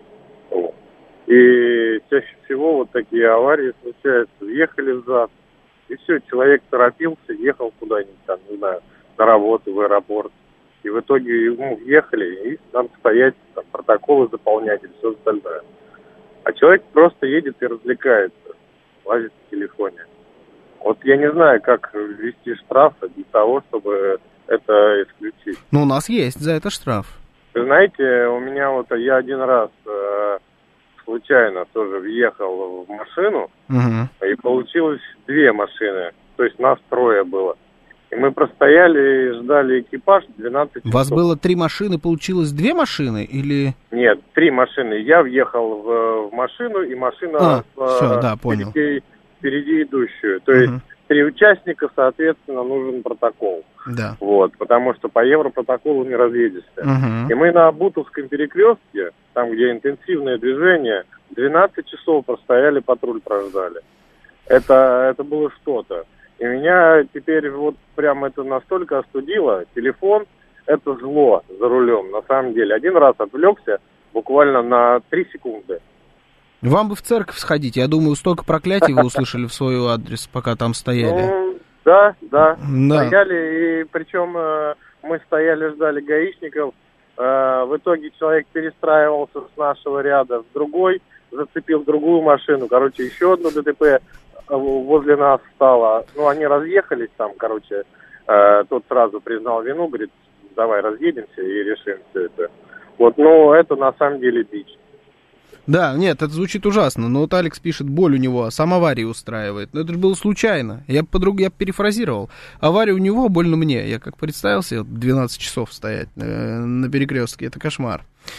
И чаще всего вот такие аварии случаются. Въехали в зад, и все, человек торопился, ехал куда-нибудь там, не знаю, на работу, в аэропорт. И в итоге ему въехали, и там стоять, там, протоколы заполнять и все остальное. А человек просто едет и развлекается, лазит в телефоне. Вот я не знаю, как ввести штрафы для того, чтобы это исключить. Ну, у нас есть за это штраф. Вы знаете, у меня вот, я один раз случайно тоже въехал в машину, и получилось 2 машины, то есть нас 3 было. И мы простояли и ждали экипаж 12 часов. У вас было 3 машины, получилось 2 машины или... Нет, 3 машины. Я въехал в машину, и машина всё, да, понял. Впереди идущую. То есть 3 участника, соответственно, нужен протокол. Да. Вот, потому что по европротоколу не разъедешься. И мы на Бутовском перекрестке, там, где интенсивное движение, 12 часов простояли, патруль прождали. Это было что-то. И меня теперь вот прям это настолько остудило. Телефон – это зло за рулем, на самом деле. Один раз отвлекся буквально на 3 секунды. Вам бы в церковь сходить. Я думаю, столько проклятий вы услышали в свой адрес, пока там стояли. Ну, да. Стояли, и причем мы стояли, ждали гаишников. В итоге человек перестраивался с нашего ряда в другой, зацепил другую машину. Короче, еще одно ДТП возле нас стало. Ну, они разъехались там, короче. Тот сразу признал вину, говорит, давай разъедемся и решим все это. Вот, ну, это на самом деле дичь. Да, нет, это звучит ужасно, но вот Алекс пишет, боль у него, сам аварии устраивает. Но это же было случайно, я перефразировал. Авария у него, больно мне. Я как представил себе 12 часов стоять на перекрестке, это кошмар.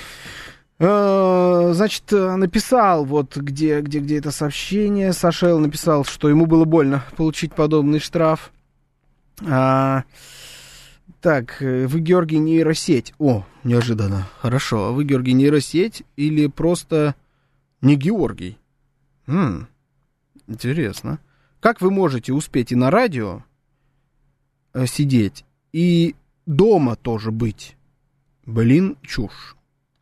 Значит, написал, вот где это сообщение, Сашел написал, что ему было больно получить подобный штраф. Так, вы, Георгий, нейросеть. О, неожиданно. Хорошо. А вы, Георгий, нейросеть или просто не Георгий? Интересно. Как вы можете успеть и на радио сидеть, и дома тоже быть? Блин, чушь.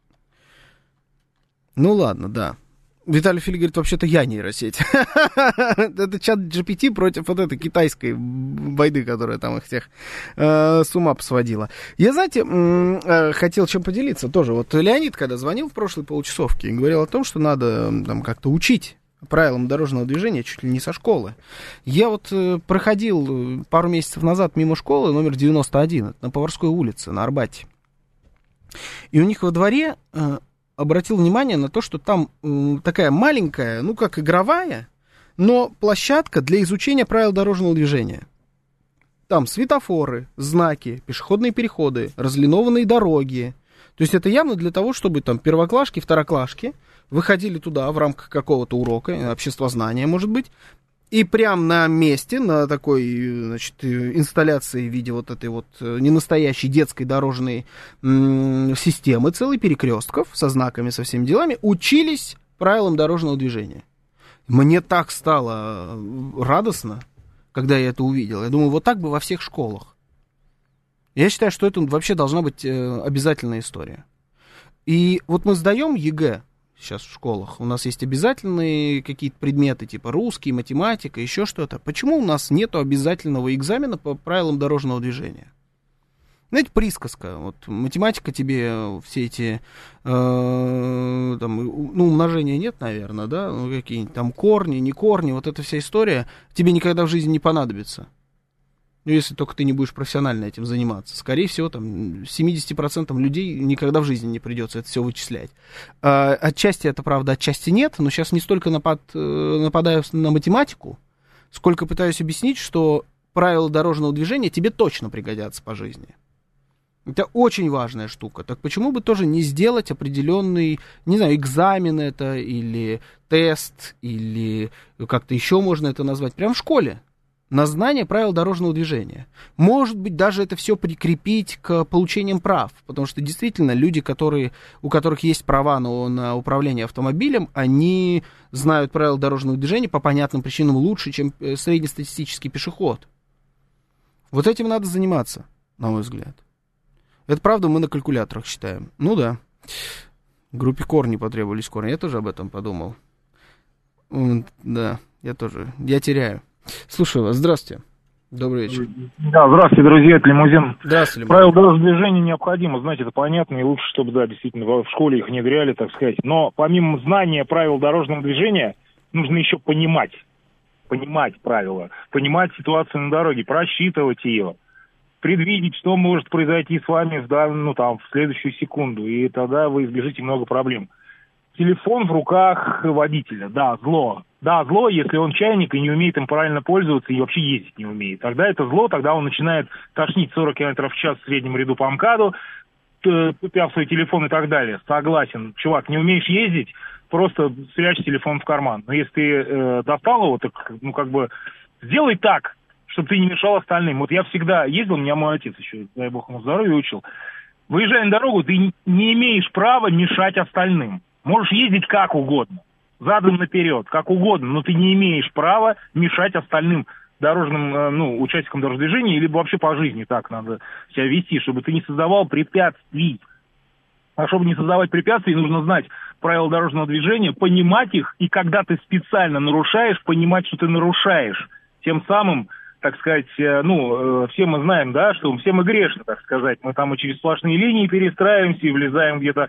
Ну ладно, да. Виталий Фили говорит, вообще-то я нейросеть. Это чат GPT против вот этой китайской войны, которая там их всех с ума посводила. Я, знаете, хотел чем поделиться тоже. Вот Леонид, когда звонил в прошлой получасовке, говорил о том, что надо там как-то учить правилам дорожного движения чуть ли не со школы. Я вот проходил пару месяцев назад мимо школы номер 91 на Поварской улице, на Арбате. И у них во дворе... обратил внимание на то, что там такая маленькая, ну, как игровая, но площадка для изучения правил дорожного движения. Там светофоры, знаки, пешеходные переходы, разлинованные дороги. То есть это явно для того, чтобы там первоклашки, второклашки выходили туда в рамках какого-то урока, обществознания, может быть, и прямо на месте, на такой, значит, инсталляции в виде вот этой вот ненастоящей детской дорожной системы, целый перекрестков со знаками, со всеми делами, учились правилам дорожного движения. Мне так стало радостно, когда я это увидел. Я думаю, вот так бы во всех школах. Я считаю, что это вообще должна быть обязательная история. И вот мы сдаем ЕГЭ сейчас в школах. У нас есть обязательные какие-то предметы, типа русский, математика, еще что-то. Почему у нас нету обязательного экзамена по правилам дорожного движения? Знаете, присказка. Вот математика тебе все эти, там, ну, умножения нет, наверное, да? Ну, какие-нибудь там корни, не корни, вот эта вся история тебе никогда в жизни не понадобится. Ну, если только ты не будешь профессионально этим заниматься. Скорее всего, там, 70% людей никогда в жизни не придется это все вычислять. Отчасти это правда, отчасти нет, но сейчас не столько нападаю на математику, сколько пытаюсь объяснить, что правила дорожного движения тебе точно пригодятся по жизни. Это очень важная штука. Так почему бы тоже не сделать определенный, не знаю, экзамен это, или тест, или как-то еще можно это назвать, прямо в школе? На знание правил дорожного движения. Может быть, даже это все прикрепить к получениям прав, потому что действительно люди, у которых есть права на управление автомобилем, они знают правила дорожного движения по понятным причинам лучше, чем среднестатистический пешеход. Вот этим надо заниматься, на мой взгляд. Это правда мы на калькуляторах считаем. Ну да. Группе корни потребовались корни. Я тоже об этом подумал. Да, я теряю. Слушаю вас. Здравствуйте. Добрый вечер. Да, здравствуйте, друзья, это Лимузин. Здравствуйте, Лимузин. Правила дорожного движения необходимо, знаете, это понятно, и лучше, чтобы, да, действительно, в школе их внедряли, так сказать. Но помимо знания правил дорожного движения, нужно еще понимать правила, понимать ситуацию на дороге, просчитывать ее. предвидеть, что может произойти с вами в следующую секунду, и тогда вы избежите много проблем. Телефон в руках водителя, да, зло. Да, зло, если он чайник и не умеет им правильно пользоваться и вообще ездить не умеет. Тогда это зло, тогда он начинает тошнить 40 км в час в среднем ряду по МКАДу, тупя в свой телефон и так далее. Согласен. Чувак, не умеешь ездить, просто спрячь телефон в карман. Но если ты достал его, так, сделай так, чтобы ты не мешал остальным. Вот я всегда ездил, меня мой отец еще, дай бог ему здоровья, учил. Выезжая на дорогу, ты не имеешь права мешать остальным. Можешь ездить как угодно, задом наперед, как угодно, но ты не имеешь права мешать остальным дорожным, участникам дорожного движения, либо вообще по жизни так надо себя вести, чтобы ты не создавал препятствий. А чтобы не создавать препятствий, нужно знать правила дорожного движения, понимать их, и когда ты специально нарушаешь, понимать, что ты нарушаешь. Тем самым, так сказать, все мы знаем, да, что все мы грешны, так сказать. Мы там и через сплошные линии перестраиваемся, и влезаем где-то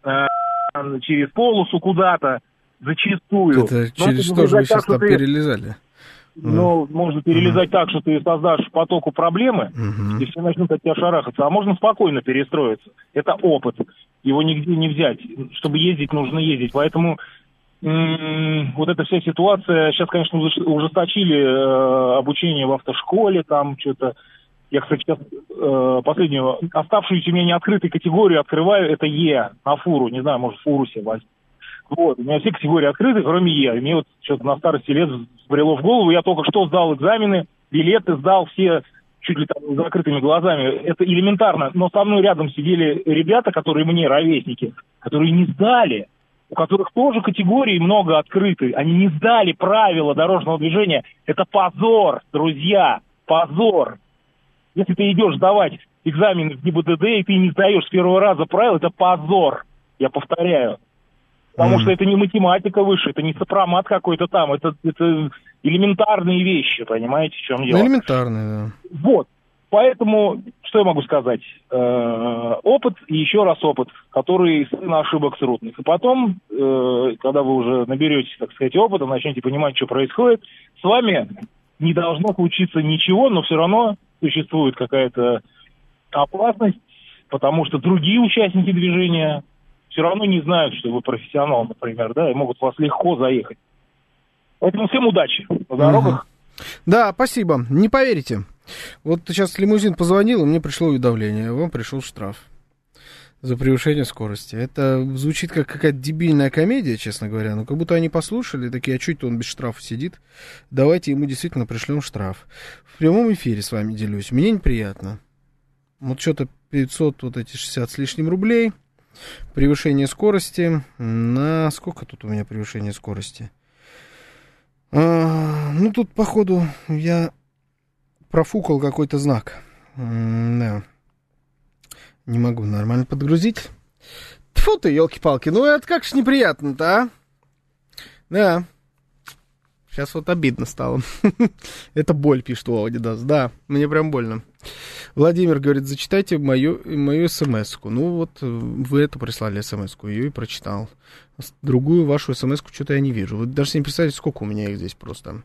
через полосу куда-то, зачастую. Это через что же вы сейчас там перелезали? Можно перелезать так, что ты создашь потоку проблемы, и все начнут от тебя шарахаться. А можно спокойно перестроиться. Это опыт. Его нигде не взять. Чтобы ездить, нужно ездить. Поэтому вот эта вся ситуация... Сейчас, конечно, ужесточили обучение в автошколе, там что-то... Я, кстати, сейчас последнюю, оставшуюся у меня неоткрытую категорию открываю, это Е на фуру, не знаю, может, фуру себе возьму. Вот, у меня все категории открыты, кроме Е. И мне вот что-то на старости лет взбрело в голову, я только что сдал экзамены, билеты сдал все чуть ли там с закрытыми глазами. Это элементарно, но со мной рядом сидели ребята, которые мне ровесники, которые не сдали, у которых тоже категории много открыты. Они не сдали правила дорожного движения. Это позор, друзья, позор. Если ты идешь сдавать экзамены в ГИБДД, и ты не сдаешь с первого раза правила, это позор, я повторяю. Потому что это не математика выше, это не сопромат какой-то там, это элементарные вещи, понимаете, в чем дело? Элементарные, да. Вот, поэтому, что я могу сказать? Опыт и еще раз опыт, который сын ошибок трудных. И потом, когда вы уже наберетесь, так сказать, опыта, начнете понимать, что происходит, с вами не должно случиться ничего, но все равно существует какая-то опасность, потому что другие участники движения все равно не знают, что вы профессионал, например, да, и могут вас легко заехать. Поэтому всем удачи на дорогах. Да, спасибо. Не поверите. Вот сейчас лимузин позвонил, и мне пришло уведомление. Вам пришел штраф за превышение скорости. Это звучит как какая-то дебильная комедия, честно говоря. Но как будто они послушали, такие, а что это он без штрафа сидит? Давайте ему действительно пришлем штраф. В прямом эфире с вами делюсь. Мне неприятно. Вот что-то 500, вот эти 60 с лишним рублей. Превышение скорости. На сколько тут у меня превышение скорости? Тут, походу, я профукал какой-то знак. Да. Не могу нормально подгрузить. Тьфу ты, елки-палки, это как ж неприятно-то, а? Да. Сейчас вот обидно стало. Это боль, пишет Володя даст. Да, мне прям больно. Владимир говорит, зачитайте мою смс-ку. Вы это прислали смс-ку, ее и прочитал. Другую вашу смс-ку что-то я не вижу. Вы даже себе не представляете, сколько у меня их здесь просто.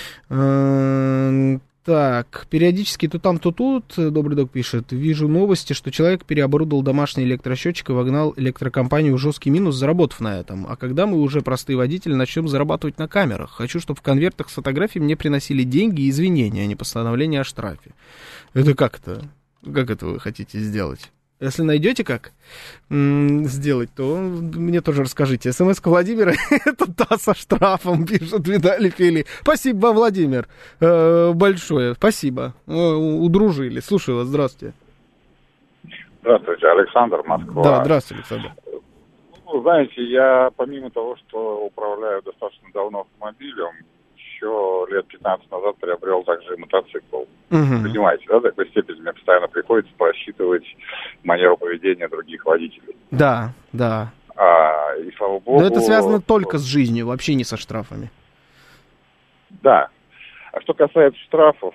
Так, периодически то там, то тут, Добрый Док пишет, вижу новости, что человек переоборудовал домашний электросчетчик и вогнал электрокомпанию в жесткий минус, заработав на этом. А когда мы уже, простые водители, начнем зарабатывать на камерах? Хочу, чтобы в конвертах с фотографией мне приносили деньги и извинения, а не постановление о штрафе. Это как это? Как это вы хотите сделать? Если найдете как сделать, то мне тоже расскажите. СМС-ка Владимира, это та со штрафом, пишет Виталий Фили. Спасибо вам, Владимир, большое. Спасибо. Удружили. Слушаю вас. Здравствуйте. Здравствуйте, Александр, Москва. Да, здравствуйте, Александр. Знаете, я помимо того, что управляю достаточно давно автомобилем, еще лет 15 назад приобрел также и мотоцикл. Понимаете, да, до такой степени мне постоянно приходится просчитывать манеру поведения других водителей. Да. И слава богу... Но это связано только с жизнью, вообще не со штрафами. Да. А что касается штрафов,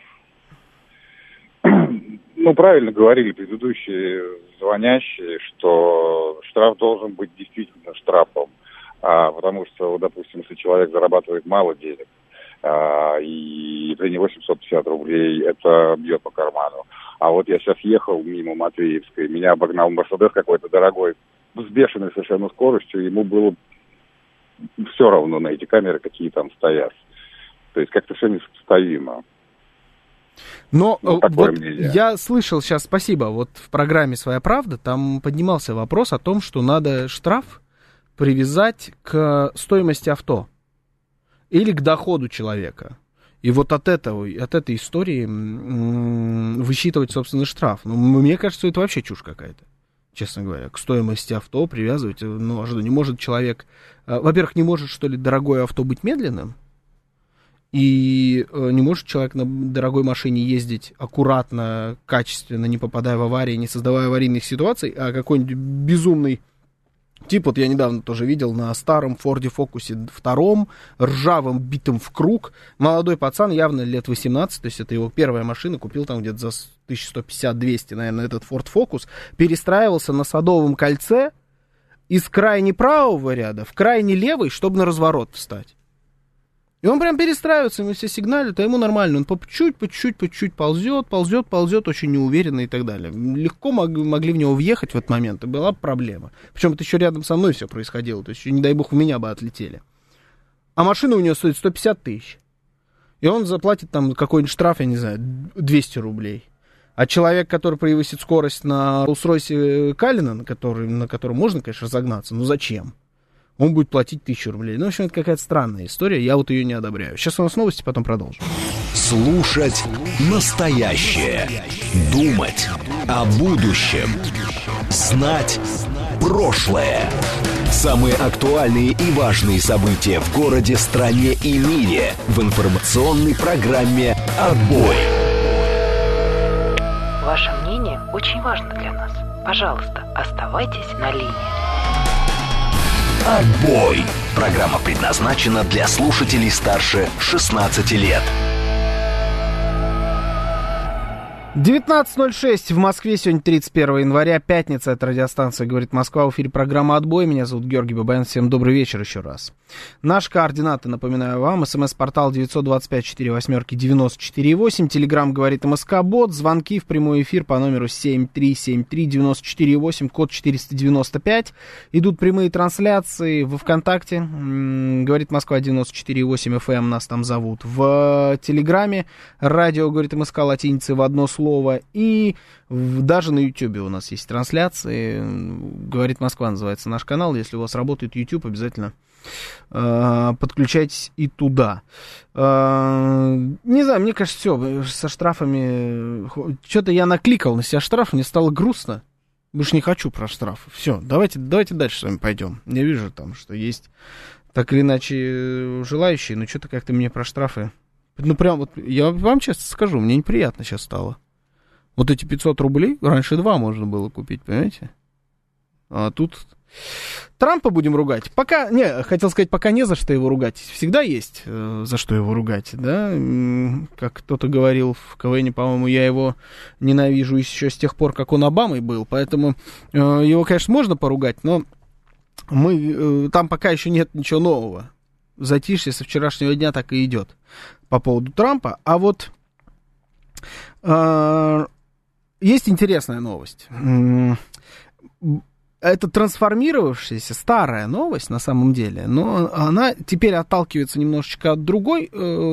правильно говорили предыдущие звонящие, что штраф должен быть действительно штрафом. Потому что, допустим, если человек зарабатывает мало денег, и для него 750 рублей это бьет по карману. А вот я сейчас ехал мимо Матвеевской, меня обогнал Мерседес какой-то дорогой, с бешеной совершенно скоростью, ему было все равно на эти камеры, какие там стоят. То есть как-то все несопоставимо. Но вот я слышал сейчас, спасибо, вот в программе «Своя правда» там поднимался вопрос о том, что надо штраф привязать к стоимости авто или к доходу человека. И вот от этой истории высчитывать, собственно, штраф. Ну, мне кажется, это вообще чушь какая-то, честно говоря. К стоимости авто привязывать, ну, а что, не может человек... Во-первых, не может, что ли, дорогое авто быть медленным? И не может человек на дорогой машине ездить аккуратно, качественно, не попадая в аварии, не создавая аварийных ситуаций, а какой-нибудь безумный тип, вот я недавно тоже видел на старом Форде Фокусе 2, ржавым, битым в круг, молодой пацан, явно лет 18, то есть это его первая машина, купил там где-то за 1150-200, наверное, этот Форд Фокус, перестраивался на Садовом кольце из крайне правого ряда в крайне левый, чтобы на разворот встать. И он прям перестраивается, ему все сигналят, а ему нормально. Он по чуть-чуть ползет, очень неуверенно и так далее. Легко могли в него въехать в этот момент, и была проблема. Причем это еще рядом со мной все происходило, то есть, не дай бог, в меня бы отлетели. А машина у него стоит 150 тысяч. И он заплатит там какой-нибудь штраф, я не знаю, 200 рублей. А человек, который превысит скорость на Rolls-Royce Cullinan, на котором можно, конечно, разогнаться, но зачем? Он будет платить 1000 рублей. Ну, в общем, это какая-то странная история, я вот ее не одобряю. Сейчас у нас новости, потом продолжим. Слушать настоящее. Думать о будущем. Знать прошлое. Самые актуальные и важные события в городе, стране и мире в информационной программе «Отбой». Ваше мнение очень важно для нас. Пожалуйста, оставайтесь на линии. «Отбой». Программа предназначена для слушателей старше 16 лет. 19:06 в Москве, сегодня 31 января, пятница, это радиостанция «Говорит Москва», в эфире программа «Отбой», меня зовут Георгий Бабаян, всем добрый вечер еще раз. Наши координаты, напоминаю вам, смс-портал 925-48-94-8, телеграмм «Говорит МСК-бот», звонки в прямой эфир по номеру 7373-94-8, код 495, идут прямые трансляции во ВКонтакте, «Говорит Москва» 94,8 FM, нас там зовут, в телеграме радио «Говорит МСК» латиницей в одно слово, и даже на Ютьюбе у нас есть трансляции. «Говорит Москва» называется наш канал. Если у вас работает Ютьюб, обязательно подключайтесь и туда. Не знаю, мне кажется, все, со штрафами... Что-то я накликал на себя штраф, мне стало грустно. Больше не хочу про штрафы. Все, давайте дальше с вами пойдем. Я вижу там, что есть так или иначе желающие, но что-то как-то мне про штрафы... Ну, прям вот, я вам честно скажу, мне неприятно сейчас стало. Вот эти 500 рублей, раньше 2 можно было купить, понимаете? А тут Трампа будем ругать. Пока, хотел сказать, пока не за что его ругать. Всегда есть за что его ругать, да? Как кто-то говорил в КВН, по-моему, я его ненавижу еще с тех пор, как он Обамой был. Поэтому его, конечно, можно поругать, но там пока еще нет ничего нового. Затишье со вчерашнего дня так и идет по поводу Трампа. А вот есть интересная новость. Это трансформировавшаяся старая новость на самом деле, но она теперь отталкивается немножечко от другого.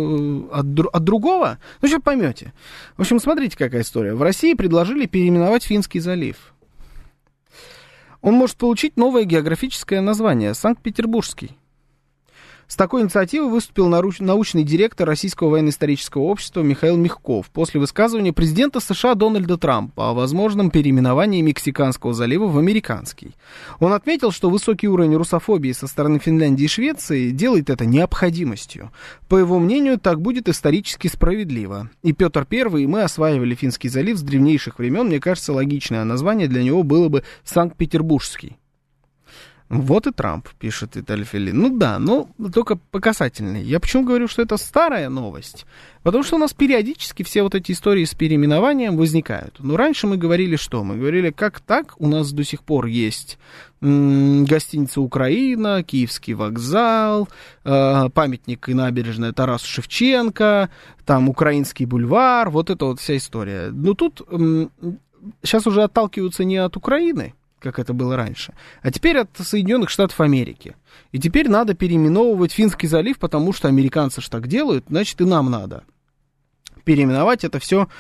Ну, сейчас поймете. В общем, смотрите, какая история. В России предложили переименовать Финский залив. Он может получить новое географическое название — Санкт-Петербургский. С такой инициативой выступил научный директор Российского военно-исторического общества Михаил Мягков после высказывания президента США Дональда Трампа о возможном переименовании Мексиканского залива в Американский. Он отметил, что высокий уровень русофобии со стороны Финляндии и Швеции делает это необходимостью. По его мнению, так будет исторически справедливо. И Петр I, и мы осваивали Финский залив с древнейших времен. Мне кажется, логичное название для него было бы Санкт-Петербургский. Вот и Трамп, пишет Виталий Филин. Ну да, но только по касательной. Я почему говорю, что это старая новость? Потому что у нас периодически все вот эти истории с переименованием возникают. Но раньше мы говорили что? Мы говорили, как так? У нас до сих пор есть гостиница «Украина», Киевский вокзал, памятник и набережная Тарасу Шевченко, там Украинский бульвар, вот это вот вся история. Но тут сейчас уже отталкиваются не от Украины, как это было раньше, а теперь от Соединенных Штатов Америки. И теперь надо переименовывать Финский залив, потому что американцы же так делают, значит, и нам надо переименовать это все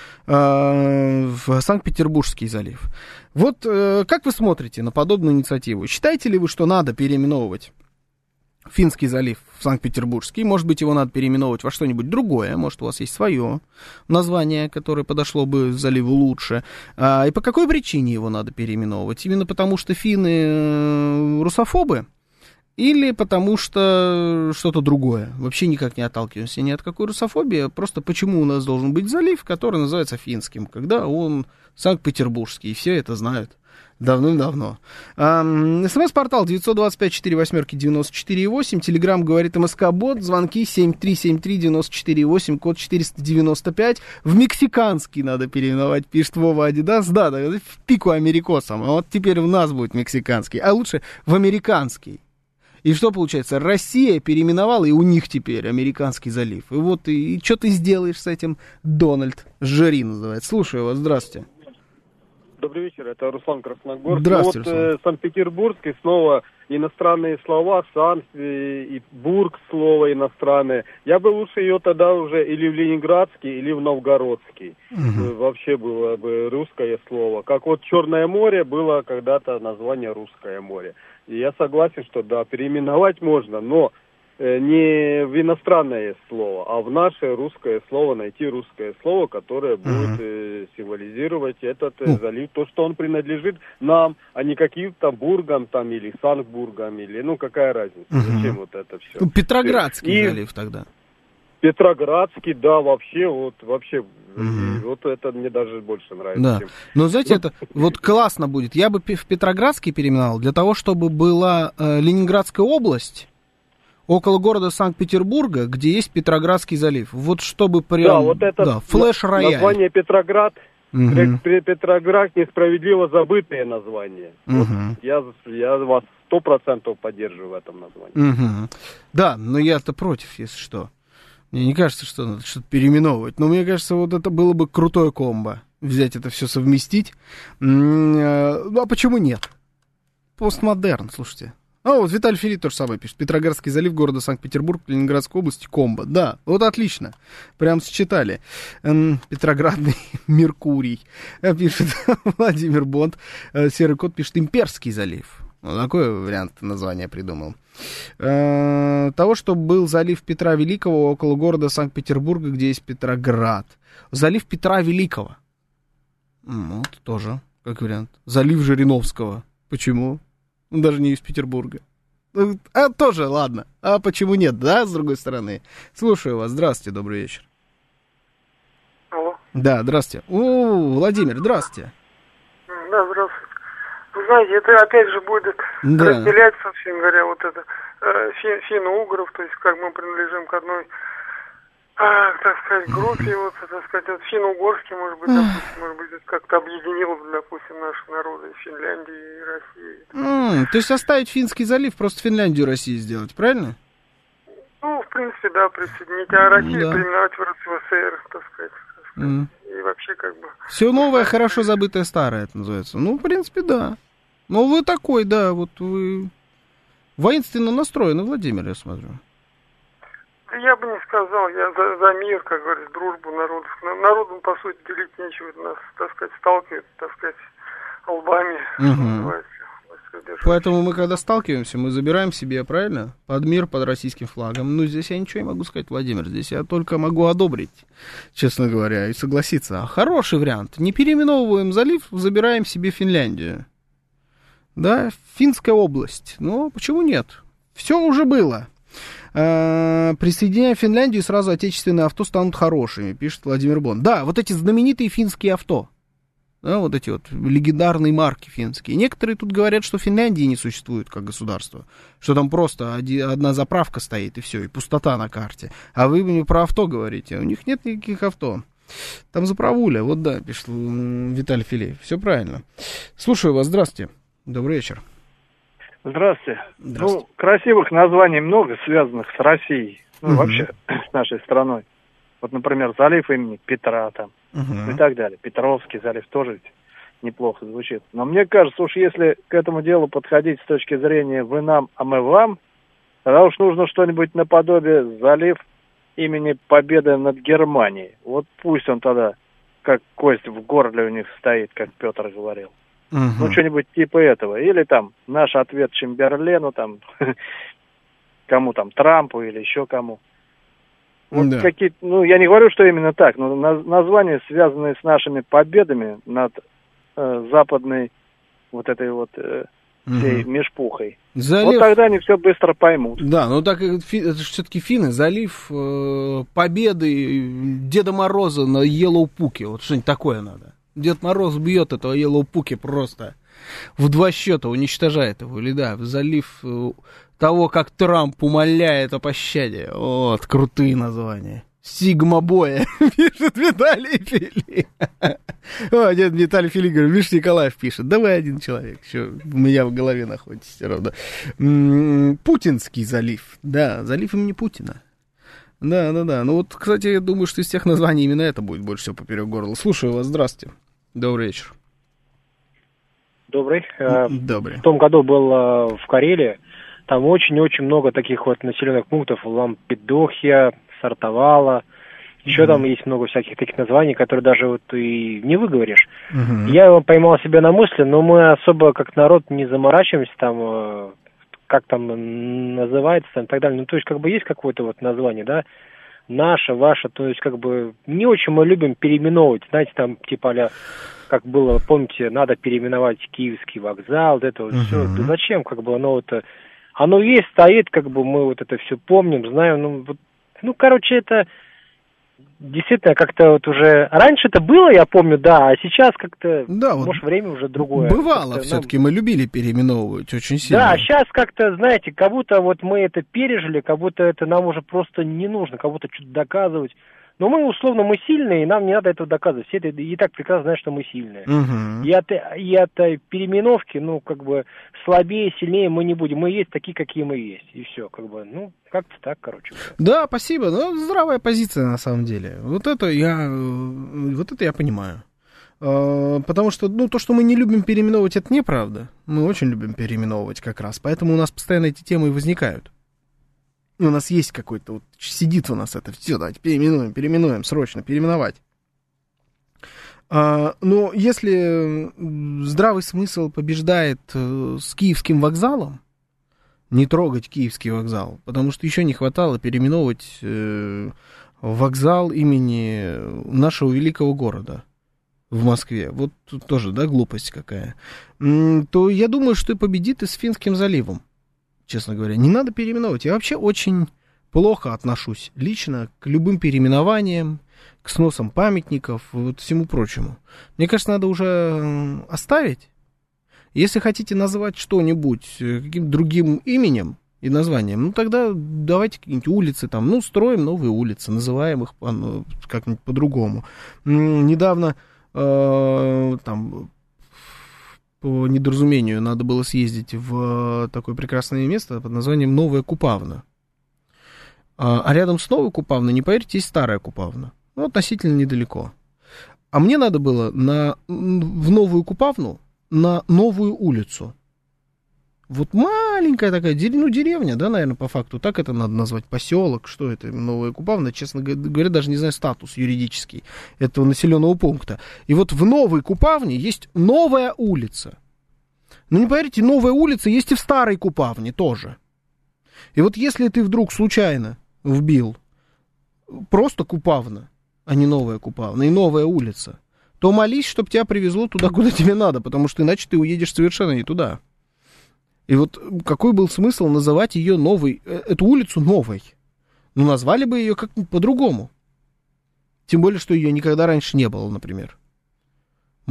в Санкт-Петербургский залив. Вот как вы смотрите на подобную инициативу? Считаете ли вы, что надо переименовывать Финский залив в Санкт-Петербургский? Может быть, его надо переименовывать во что-нибудь другое? Может, у вас есть свое название, которое подошло бы заливу лучше? И по какой причине его надо переименовывать? Именно потому, что финны русофобы? Или потому что что-то другое? Вообще никак не отталкиваемся ни от какой русофобии. Просто почему у нас должен быть залив, который называется финским, когда он Санкт-Петербургский, и все это знают давным-давно. СМС-портал 925-48-94-8. Телеграм говорит МСК-бот. Звонки 7373-94-8, код 495. В мексиканский надо переименовать, пишет Вова Адидас. Да, в пику америкосам. А вот теперь у нас будет мексиканский. А лучше в американский. И что получается? Россия переименовала, и у них теперь американский залив. И вот, и что ты сделаешь с этим, Дональд? Жири называется. Слушаю вас, здравствуйте. Добрый вечер, это Руслан Красногорск. Здравствуйте, Руслан. Санкт-Петербургский снова иностранные слова, Санкт и Бург слово иностранное. Я бы лучше ее тогда уже или в Ленинградский, или в Новгородский. Вообще было бы русское слово. Как вот Черное море было когда-то название Русское море. И я согласен, что да, переименовать можно, но не в иностранное слово, а в наше русское слово, найти русское слово, которое будет символизировать этот залив, то, что он принадлежит нам, а не каким-то бургам там или Санкт-Бургам, или, ну, какая разница, зачем вот это все. Ну, Петроградский залив тогда. Петроградский, да, вообще, вот это мне даже больше нравится. Да, но знаете, это вот классно будет. Я бы в Петроградский переименовал для того, чтобы была Ленинградская область, около города Санкт-Петербурга, где есть Петроградский залив. Вот чтобы прям... Да, вот это флеш-рояль. Название Петроград, Петроград несправедливо забытое название. Вот я вас 100% поддерживаю в этом названии. Да, но я-то против, если что. Мне не кажется, что надо что-то переименовывать. Но мне кажется, вот это было бы крутое комбо. Взять это все, совместить. Ну, а почему нет? Постмодерн, слушайте. Вот Виталий Филипп тоже самое пишет. Петроградский залив города Санкт-Петербург, Ленинградской области, комбо. Да, вот отлично. Прям сочетали. Петроградный Меркурий. Пишет Владимир Бонд. Серый кот пишет Имперский залив. Вот такой вариант названия придумал. Того, что был залив Петра Великого около города Санкт-Петербурга, где есть Петроград. Залив Петра Великого. Вот тоже, как вариант. Залив Жириновского. Почему? Он даже не из Петербурга. А тоже, ладно. А почему нет, да, с другой стороны? Слушаю вас. Здравствуйте, добрый вечер. Алло. Да, здравствуйте. Владимир, здравствуйте. Да, здравствуйте. Вы знаете, это опять же будет разделять, совсем говоря, вот это финно-угров, то есть как мы принадлежим к одной, так сказать, группе, вот, так сказать, вот финно-угорский, может быть, это как-то объединил, допустим, наши народы Финляндии и России. То есть оставить Финский залив, просто Финляндию и Россию сделать, правильно? Ну, в принципе, да, присоединить, а Россию переименовать в РСФСР, так сказать. И вообще как бы... Все новое, хорошо забытое старое, это называется. Ну, в принципе, да. Но вы такой, да, вот вы воинственно настроены, Владимир, я смотрю. Я бы не сказал, я за мир, как говорится, дружбу народов. Народам, по сути, делить нечего, нас, так сказать, сталкивают, так сказать, лбами, называется. Поэтому мы, когда сталкиваемся, мы забираем себе, правильно, под мир, под российским флагом. Ну, здесь я ничего не могу сказать, Владимир, здесь я только могу одобрить, честно говоря, и согласиться. Хороший вариант. Не переименовываем залив, забираем себе Финляндию. Да, Финская область. Ну, почему нет? Все уже было. Присоединяя Финляндию, сразу отечественные авто станут хорошими, пишет Владимир Бон. Да, вот эти знаменитые финские авто. Да, вот эти вот легендарные марки финские. Некоторые тут говорят, что Финляндии не существует как государство, что там просто одна заправка стоит, и все, и пустота на карте. А вы мне про авто говорите, у них нет никаких авто. Там заправуля, вот да, пишет Виталий Филеев. Все правильно. Слушаю вас, здравствуйте. Добрый вечер. Здравствуйте. Ну, красивых названий много, связанных с Россией, вообще с нашей страной. Вот, например, залив имени Петра там, и так далее. Петровский залив тоже ведь неплохо звучит. Но мне кажется, уж если к этому делу подходить с точки зрения «вы нам, а мы вам», тогда уж нужно что-нибудь наподобие залив имени Победы над Германией. Вот пусть он тогда, как кость в горле у них стоит, как Петр говорил. Ну, что-нибудь типа этого. Или там наш ответ Чемберлену, там, кому там, Трампу или еще кому. Вот какие-то, ну, я не говорю, что именно так, но названия, связанные с нашими победами над западной вот этой вот всей межпухой. Залив... Вот тогда они все быстро поймут. Да, ну так это же все-таки финны. Залив победы Деда Мороза на Йеллоу-Пуке. Вот что-нибудь такое надо. Дед Мороз бьет этого Йеллоу-Пуки просто в 2 счета, уничтожает его. Или да, залив того, как Трамп умоляет о пощаде. Вот, крутые названия. Сигма-боя, пишет Виталий Филипп. О, нет, Виталий Филипп, говорит, видишь, Николаев пишет. Давай один человек, еще у меня в голове находится все равно. Путинский залив. Да, залив имени Путина. Да. Ну вот, кстати, я думаю, что из тех названий именно это будет больше всего поперек горла. Слушаю вас, здравствуйте. Добрый вечер. Добрый. Добрый. В том году был в Карелии. Там очень-очень много таких вот населенных пунктов. Лампедохия, Сартовала. Еще там есть много всяких таких названий, которые даже вот и не выговоришь. Я поймал себя на мысли, но мы особо как народ не заморачиваемся там, как там называется там, и так далее. Ну, то есть, как бы есть какое-то вот название, да, наше, ваше, то есть, как бы не очень мы любим переименовывать, знаете, там, типа, а-ля, как было, помните, надо переименовать Киевский вокзал, вот это вот все. Да зачем, как бы, оно есть, стоит, как бы мы вот это все помним, знаем, короче, это действительно как-то вот уже... Раньше это было, я помню, да, а сейчас как-то, да, может, время уже другое. Бывало как-то, все-таки, мы любили переименовывать очень сильно. Да, сейчас как-то, знаете, как будто вот мы это пережили, как будто это нам уже просто не нужно, как будто что-то доказывать. Но мы, условно, мы сильные, и нам не надо этого доказывать. Все это и так прекрасно знают, что мы сильные. И от переименовки, как бы, слабее, сильнее мы не будем. Мы есть такие, какие мы есть. И все, как бы, как-то так, короче. Да, спасибо. Здравая позиция, на самом деле. Вот это я понимаю. Потому что, то, что мы не любим переименовывать, это неправда. Мы очень любим переименовывать как раз. Поэтому у нас постоянно эти темы и возникают. У нас есть какой-то, вот сидит у нас это, все, давайте переименуем, срочно, переименовать. Но если здравый смысл побеждает с Киевским вокзалом, не трогать Киевский вокзал, потому что еще не хватало переименовывать вокзал имени нашего великого города в Москве, вот тут тоже, да, глупость какая, то я думаю, что и победит и с Финским заливом. Честно говоря, не надо переименовывать. Я вообще очень плохо отношусь лично к любым переименованиям, к сносам памятников, вот всему прочему. Мне кажется, надо уже оставить. Если хотите назвать что-нибудь каким-то другим именем и названием, тогда давайте какие-нибудь улицы там, строим новые улицы, называем их как-нибудь по-другому. Недавно там... По недоразумению надо было съездить в такое прекрасное место под названием Новая Купавна. А рядом с Новой Купавной, не поверите, есть Старая Купавна. Относительно недалеко. А мне надо было в Новую Купавну на новую улицу. Вот маленькая такая деревня, да, наверное, по факту. Так это надо назвать, поселок. Что это, Новая Купавна? Честно говоря, даже не знаю статус юридический этого населенного пункта. И вот в Новой Купавне есть новая улица. Не поверите, новая улица есть и в Старой Купавне тоже. И вот если ты вдруг случайно вбил просто Купавна, а не Новая Купавна, и новая улица, то молись, чтобы тебя привезло туда, куда тебе надо, потому что иначе ты уедешь совершенно не туда. И вот какой был смысл называть ее новой, эту улицу новой? Назвали бы ее как-нибудь по-другому. Тем более, что ее никогда раньше не было, например.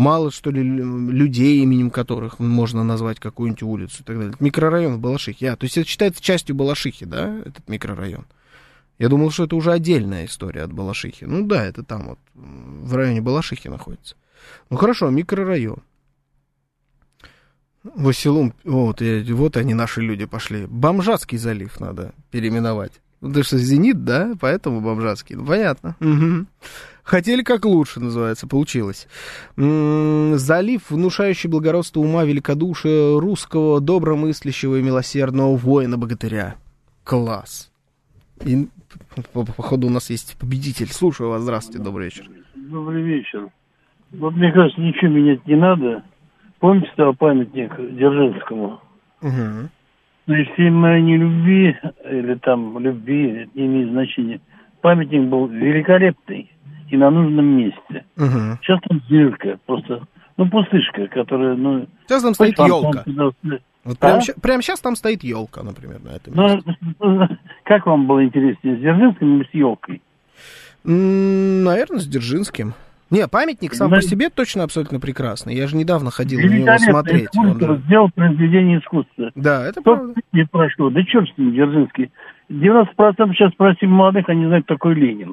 мало, что ли, людей, именем которых можно назвать какую-нибудь улицу и так далее. Это микрорайон в Балашихе. То есть это считается частью Балашихи, да, этот микрорайон? Я думал, что это уже отдельная история от Балашихи. Ну да, это там вот, в районе Балашихи находится. Ну хорошо, микрорайон. Василум, вот они, наши люди, пошли. Бомжатский залив надо переименовать. Потому что Зенит, да, поэтому Бомжатский. Ну, понятно. Угу. Хотели как лучше, называется, получилось. Залив, внушающий благородство ума, великодушие русского, добромыслящего и милосердного воина-богатыря. Класс. И, походу, у нас есть победитель. Слушаю вас. Здравствуйте, добрый вечер. Добрый вечер. Вот мне кажется, ничего менять не надо. Помните того памятник Дзержинскому? Угу. При всей моей нелюбви, или там любви, это не имеет значения, памятник был великолепный и на нужном месте. Угу. Сейчас там дырка, просто, пустышка, которая, Сейчас там стоит елка. Вот прямо сейчас там стоит елка, например, на этом месте. Как вам было интереснее, с Дзержинским или с елкой? Наверное, с Дзержинским. Не, памятник сам по себе точно абсолютно прекрасный. Я же недавно ходил на него смотреть. Сделал произведение искусства. Да, это правда. Не прошло. Да черт с ним, Дзержинский. 90% сейчас спросим молодых, они знают, кто такой Ленин.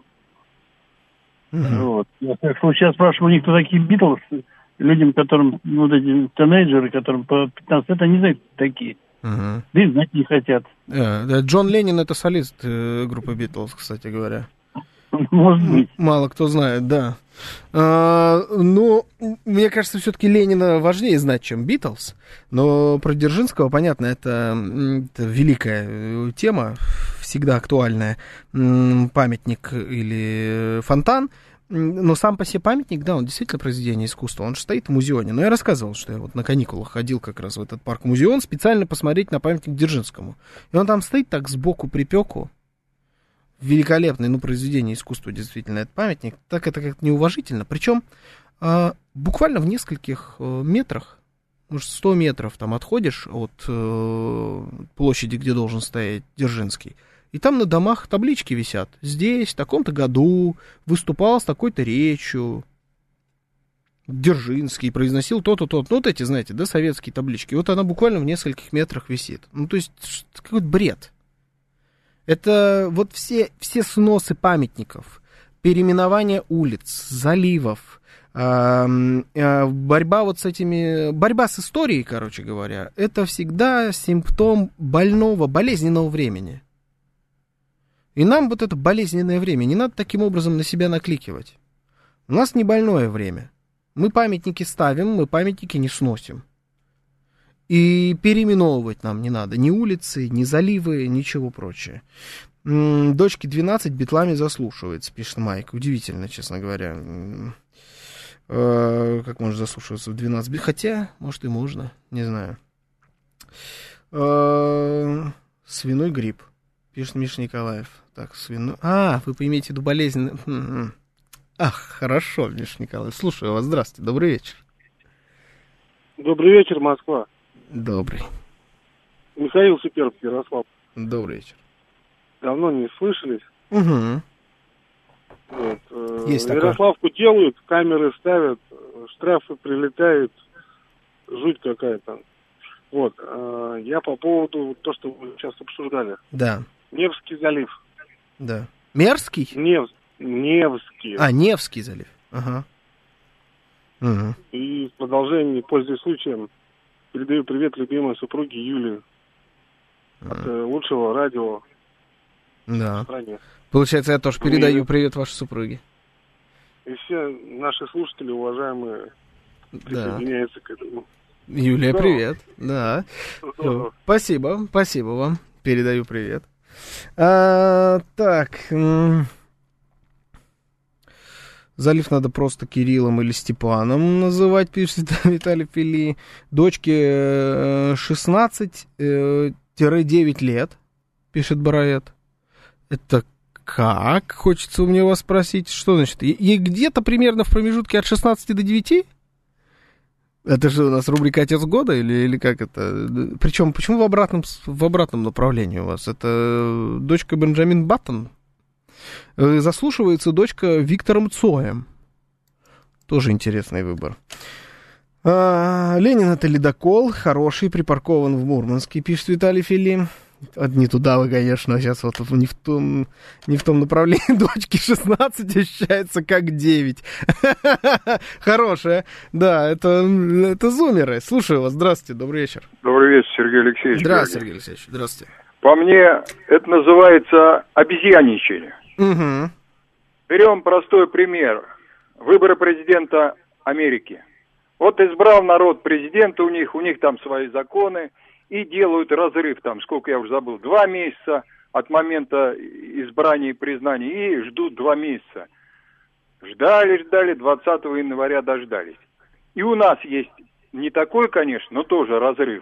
Вот. Я так сейчас спрашиваю у них, кто такие Битлз. Людям, которым, вот эти тинейджеры, которым по 15 лет, они знают, кто такие. Да и знать не хотят. Джон Леннон — это солист группы Битлз, кстати говоря. Может быть. Мало кто знает, да. Но мне кажется, все-таки Ленина важнее знать, чем Битлз. Но про Дзержинского, понятно, это великая тема, всегда актуальная. Памятник или фонтан. Но сам по себе памятник, да, он действительно произведение искусства. Он же стоит в музеоне. Но я рассказывал, что я вот на каникулах ходил как раз в этот парк-музеон специально посмотреть на памятник Дзержинскому. И он там стоит так сбоку припеку. Великолепное, произведение искусства, действительно, этот памятник. Так это как-то неуважительно. Причем буквально в нескольких метрах, может, 100 метров там отходишь от площади, где должен стоять Дзержинский. И там на домах таблички висят. Здесь, в таком-то году, выступал с такой-то речью. Дзержинский произносил то-то, то-то. Ну, вот эти, знаете, да, советские таблички. Вот она буквально в нескольких метрах висит. То есть, какой-то бред. Это вот все сносы памятников, переименование улиц, заливов, борьба вот с этими, борьба с историей, короче говоря, это всегда симптом больного, болезненного времени. И нам вот это болезненное время не надо таким образом на себя накликивать. У нас не больное время. Мы памятники ставим, мы памятники не сносим. И переименовывать нам не надо ни улицы, ни заливы, ничего прочее. Дочке 12 битлами заслушивается, пишет Майк. Удивительно, честно говоря. Как можно заслушиваться в 12 бит? Хотя, может, и можно, не знаю. Свиной грипп, пишет Миша Николаев. Так, свиной... вы имеете в виду болезнь... Ах, хорошо, Миша Николаев. Слушаю вас, здравствуйте, добрый вечер. Добрый вечер, Москва. Добрый. Михаил Суперов, Ярослав. Добрый вечер. Давно не слышались. Угу. Вот. Есть Ярославку делают, камеры ставят, штрафы прилетают, жуть какая-то. Вот. Я по поводу то, что вы сейчас обсуждали. Да. Невский залив. Да. Мерзкий? Невский. Невский залив. Ага. Угу. И в продолжении, пользуясь случаем, передаю привет любимой супруге Юлии от лучшего радио в стране. Получается, я тоже передаю привет вашей супруге. И все наши слушатели, уважаемые, присоединяются к этому. Юлия, привет. Да. Спасибо вам. Передаю привет. Так. Залив надо просто Кириллом или Степаном называть, пишет Виталий Фили. Дочке 16-9 лет, пишет Бараэт. Это как? Хочется у меня вас спросить. Что значит? Ей где-то примерно в промежутке от 16 до 9? Это же у нас рубрика «Отец года» или как это? Причем, почему в обратном направлении у вас? Это дочка Бенджамин Баттон? Заслушивается дочка Виктором Цоем. Тоже интересный выбор. Ленин — это ледокол, хороший, припаркован в Мурманске, пишет Виталий Филин. Не туда вы, конечно, сейчас вот не в том направлении. Дочке 16 ощущается как 9. Хорошая. Да, это зумеры. Слушаю вас. Здравствуйте, добрый вечер. Добрый вечер, Сергей Алексеевич. Здравствуйте, Сергей Алексеевич. Здравствуйте. По мне, это называется обезьянничание. Угу. Берем простой пример. Выборы президента Америки. Вот избрал народ президента у них там свои законы, и делают разрыв, там, сколько я уже забыл, 2 месяца от момента избрания и признания, и ждут 2 месяца. Ждали, 20 января дождались. И у нас есть не такой, конечно, но тоже разрыв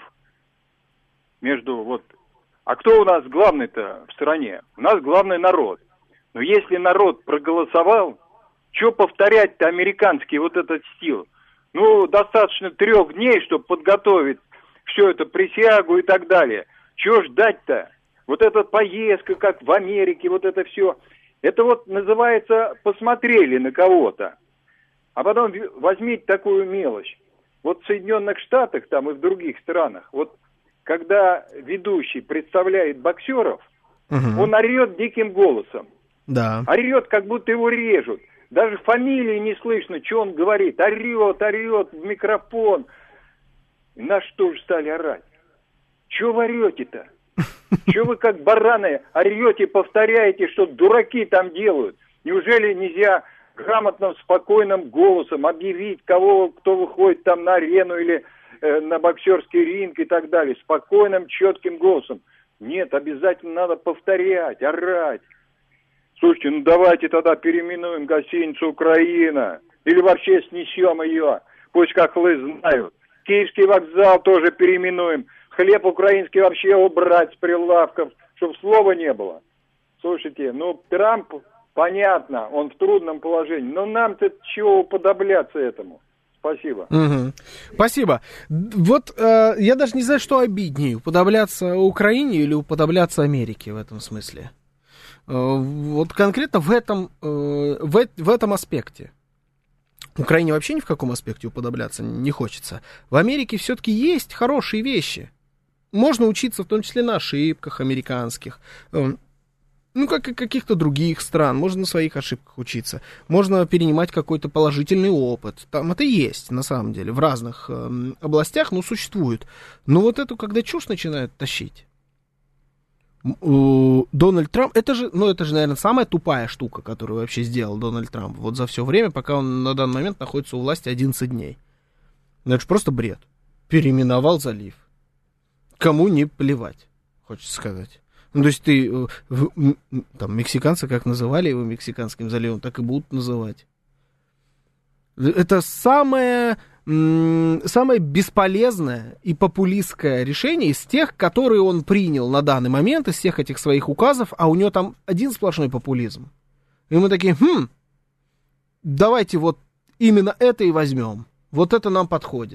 между вот... А кто у нас главный-то в стране? У нас главный народ. Но если народ проголосовал, что повторять-то американский вот этот стиль? Ну, достаточно 3 дней, чтобы подготовить все это, присягу и так далее. Чего ждать-то? Вот эта поездка, как в Америке, вот это все. Это вот называется посмотрели на кого-то. А потом возьмите такую мелочь. Вот в Соединенных Штатах там и в других странах, вот когда ведущий представляет боксеров, он орет диким голосом. Да. Орет, как будто его режут. Даже фамилии не слышно, что он говорит. Орет в микрофон. И нас тоже стали орать. Чего вы орете-то? Чего вы как бараны орете, повторяете, что дураки там делают? Неужели нельзя грамотным, спокойным голосом объявить, кто выходит там на арену или на боксерский ринг и так далее? Спокойным, четким голосом. Нет, обязательно надо повторять, орать. Слушайте, ну давайте тогда переименуем гостиницу «Украина». Или вообще снесем ее. Пусть хохлы знают. Киевский вокзал тоже переименуем. Хлеб украинский вообще убрать с прилавков, чтобы слова не было. Слушайте, ну Трамп, понятно, он в трудном положении. Но нам-то чего уподобляться этому? Спасибо. Угу. Спасибо. Вот я даже не знаю, что обиднее. Уподобляться Украине или уподобляться Америке в этом смысле. Вот конкретно в этом аспекте. Украине вообще ни в каком аспекте уподобляться не хочется. В Америке все-таки есть хорошие вещи. Можно учиться в том числе на ошибках американских. Ну, как и каких-то других стран. Можно на своих ошибках учиться. Можно перенимать какой-то положительный опыт. Там это есть, на самом деле. В разных областях, но существует. Но вот эту, когда чушь начинают тащить. Дональд Трамп, это же, наверное, самая тупая штука, которую вообще сделал Дональд Трамп вот за все время, пока он на данный момент находится у власти 11 дней. Ну, это же просто бред. Переименовал залив. Кому не плевать, хочется сказать. Ну, то есть там, мексиканцы как называли его Мексиканским заливом, так и будут называть. Это самое бесполезное и популистское решение из тех, которые он принял на данный момент, из всех этих своих указов, а у него там один сплошной популизм. И мы такие, давайте вот именно это и возьмем. Вот это нам подходит.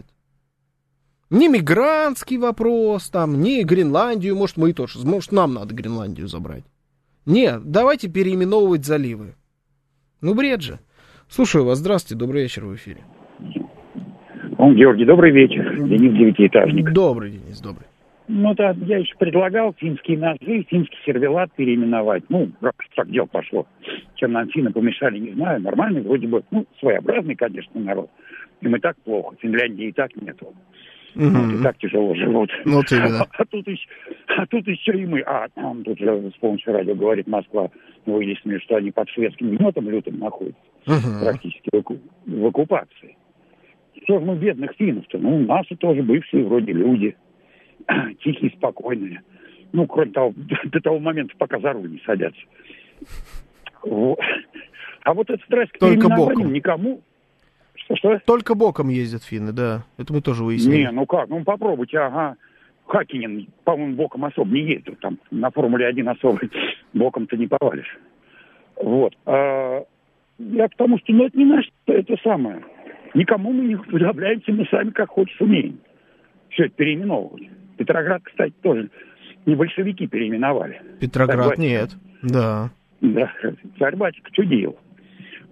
Не мигрантский вопрос, там, не Гренландию, может, мы тоже, может, нам надо Гренландию забрать. Нет, давайте переименовывать заливы. Ну, бред же. Слушаю вас, здравствуйте, добрый вечер, в эфире. Георгий, добрый вечер. Денис, девятиэтажник. Добрый, Денис, добрый. Ну, да, я еще предлагал финские ножи, финский сервелат переименовать. Ну, так дело пошло. Чем нам финны помешали, не знаю. Нормальный, вроде бы, своеобразный, конечно, народ. Им и так плохо. Финляндии и так нету. Вот, и так тяжело живут. Вот именно. А тут еще и мы. Тут же с помощью радио говорит Москва, выяснили, что они под шведским гнетом лютым находятся. Практически в оккупации. Что же мы бедных финнов-то? Ну, наши тоже бывшие вроде люди. Тихие, спокойные. Ну, кроме того, до того момента, пока за руль не садятся. Вот. А вот эта страсть к переименованию никому... Что? Только боком ездят финны, да. Это мы тоже выяснили. Не, ну как? Ну, попробуйте, Хакинен, по-моему, боком особо не ездил. Там на Формуле-1 особо боком-то не повалишь. Вот. Я потому что, это не наше, это самое. Никому мы не уподобляемся, мы сами как хочешь умеем. Все это переименовывать. Петроград, кстати, тоже не большевики переименовали. Петроград нет, да. Да, царь-батюшка чудил.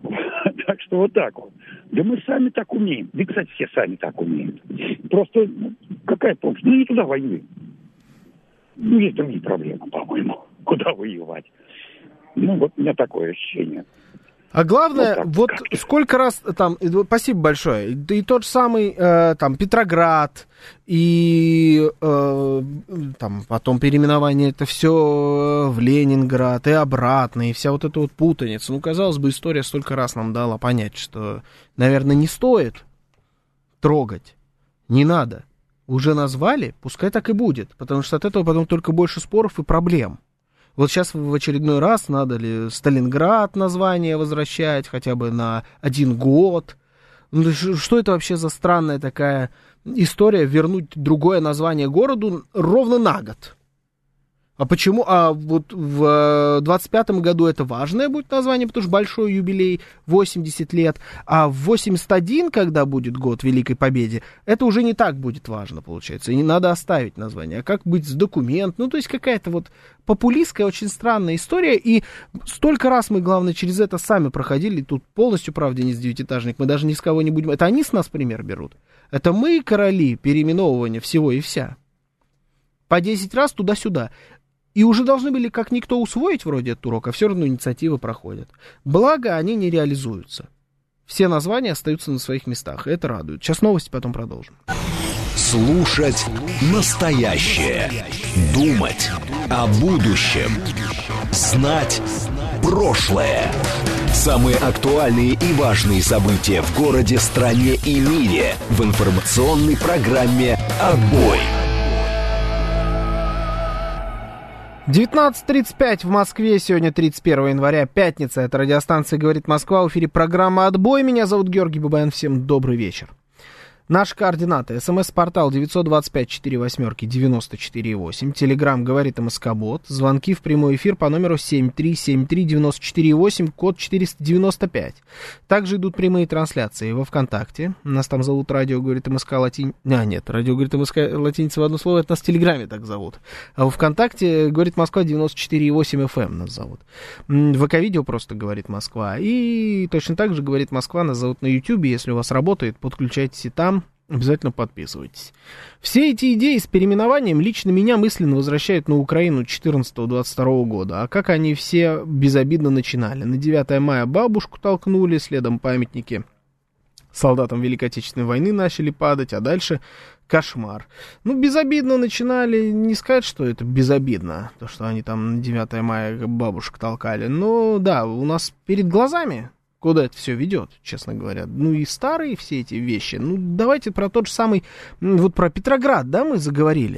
Так что вот так вот. Да мы сами так умеем. Да, кстати, все сами так умеют. Просто какая помощь? Ну, не туда воюем. Ну, есть другие проблемы, по-моему. Куда воевать? Ну, вот у меня такое ощущение. А главное, вот сколько раз там, спасибо большое, и тот же самый там Петроград, и там потом переименование, это все в Ленинград, и обратно, и вся вот эта вот путаница. Ну, казалось бы, история столько раз нам дала понять, что, наверное, не стоит трогать, не надо. Уже назвали, пускай так и будет, потому что от этого потом только больше споров и проблем. Вот сейчас в очередной раз надо ли Сталинград название возвращать хотя бы на 1 год. Ну, что это вообще за странная такая история, вернуть другое название городу ровно на год? А почему? А вот в 25-м году это важное будет название, потому что большой юбилей, 80 лет. А в 81, когда будет год Великой Победы, это уже не так будет важно, получается. И не надо оставить название. А как быть с документом? Ну, то есть какая-то вот популистская, очень странная история. И столько раз мы, главное, через это сами проходили. Тут полностью, правда, не с девятиэтажник. Мы даже ни с кого не будем... Это они с нас пример берут. Это мы короли переименовывания всего и вся. По 10 раз туда-сюда. И уже должны были как никто усвоить вроде этот урок, а все равно инициативы проходят. Благо, они не реализуются. Все названия остаются на своих местах, и это радует. Сейчас новости, потом продолжим. Слушать настоящее. Думать о будущем. Знать прошлое. Самые актуальные и важные события в городе, стране и мире в информационной программе «Отбой». 19:35 в Москве, сегодня 31 января, пятница, это радиостанция «Говорит Москва», в эфире программа «Отбой», меня зовут Георгий Бабаян, всем добрый вечер. Наши координаты: СМС-портал 925-48-94-8, Телеграм «Говорит МСК-бот», звонки в прямой эфир по номеру 7373948, код 495. Также идут прямые трансляции во ВКонтакте, нас там зовут «Радио говорит МСК» «Радио говорит МСК» латиница в одно слово, это нас в Телеграме так зовут. А во ВКонтакте «Говорит Москва» 94,8 FM нас зовут. ВК-видео просто «Говорит Москва». И точно так же «Говорит Москва» нас зовут на Ютьюбе, если у вас работает, подключайтесь и там. Обязательно подписывайтесь. Все эти идеи с переименованием лично меня мысленно возвращают на Украину 14-22 года. А как они все безобидно начинали. На 9 мая бабушку толкнули, следом памятники солдатам Великой Отечественной войны начали падать, а дальше кошмар. Ну, безобидно начинали, не сказать, что это безобидно, то, что они там на 9 мая бабушек толкали. Но да, у нас перед глазами... Куда это все ведет, честно говоря. Ну и старые все эти вещи. Ну давайте про тот же самый, вот про Петроград, да, мы заговорили.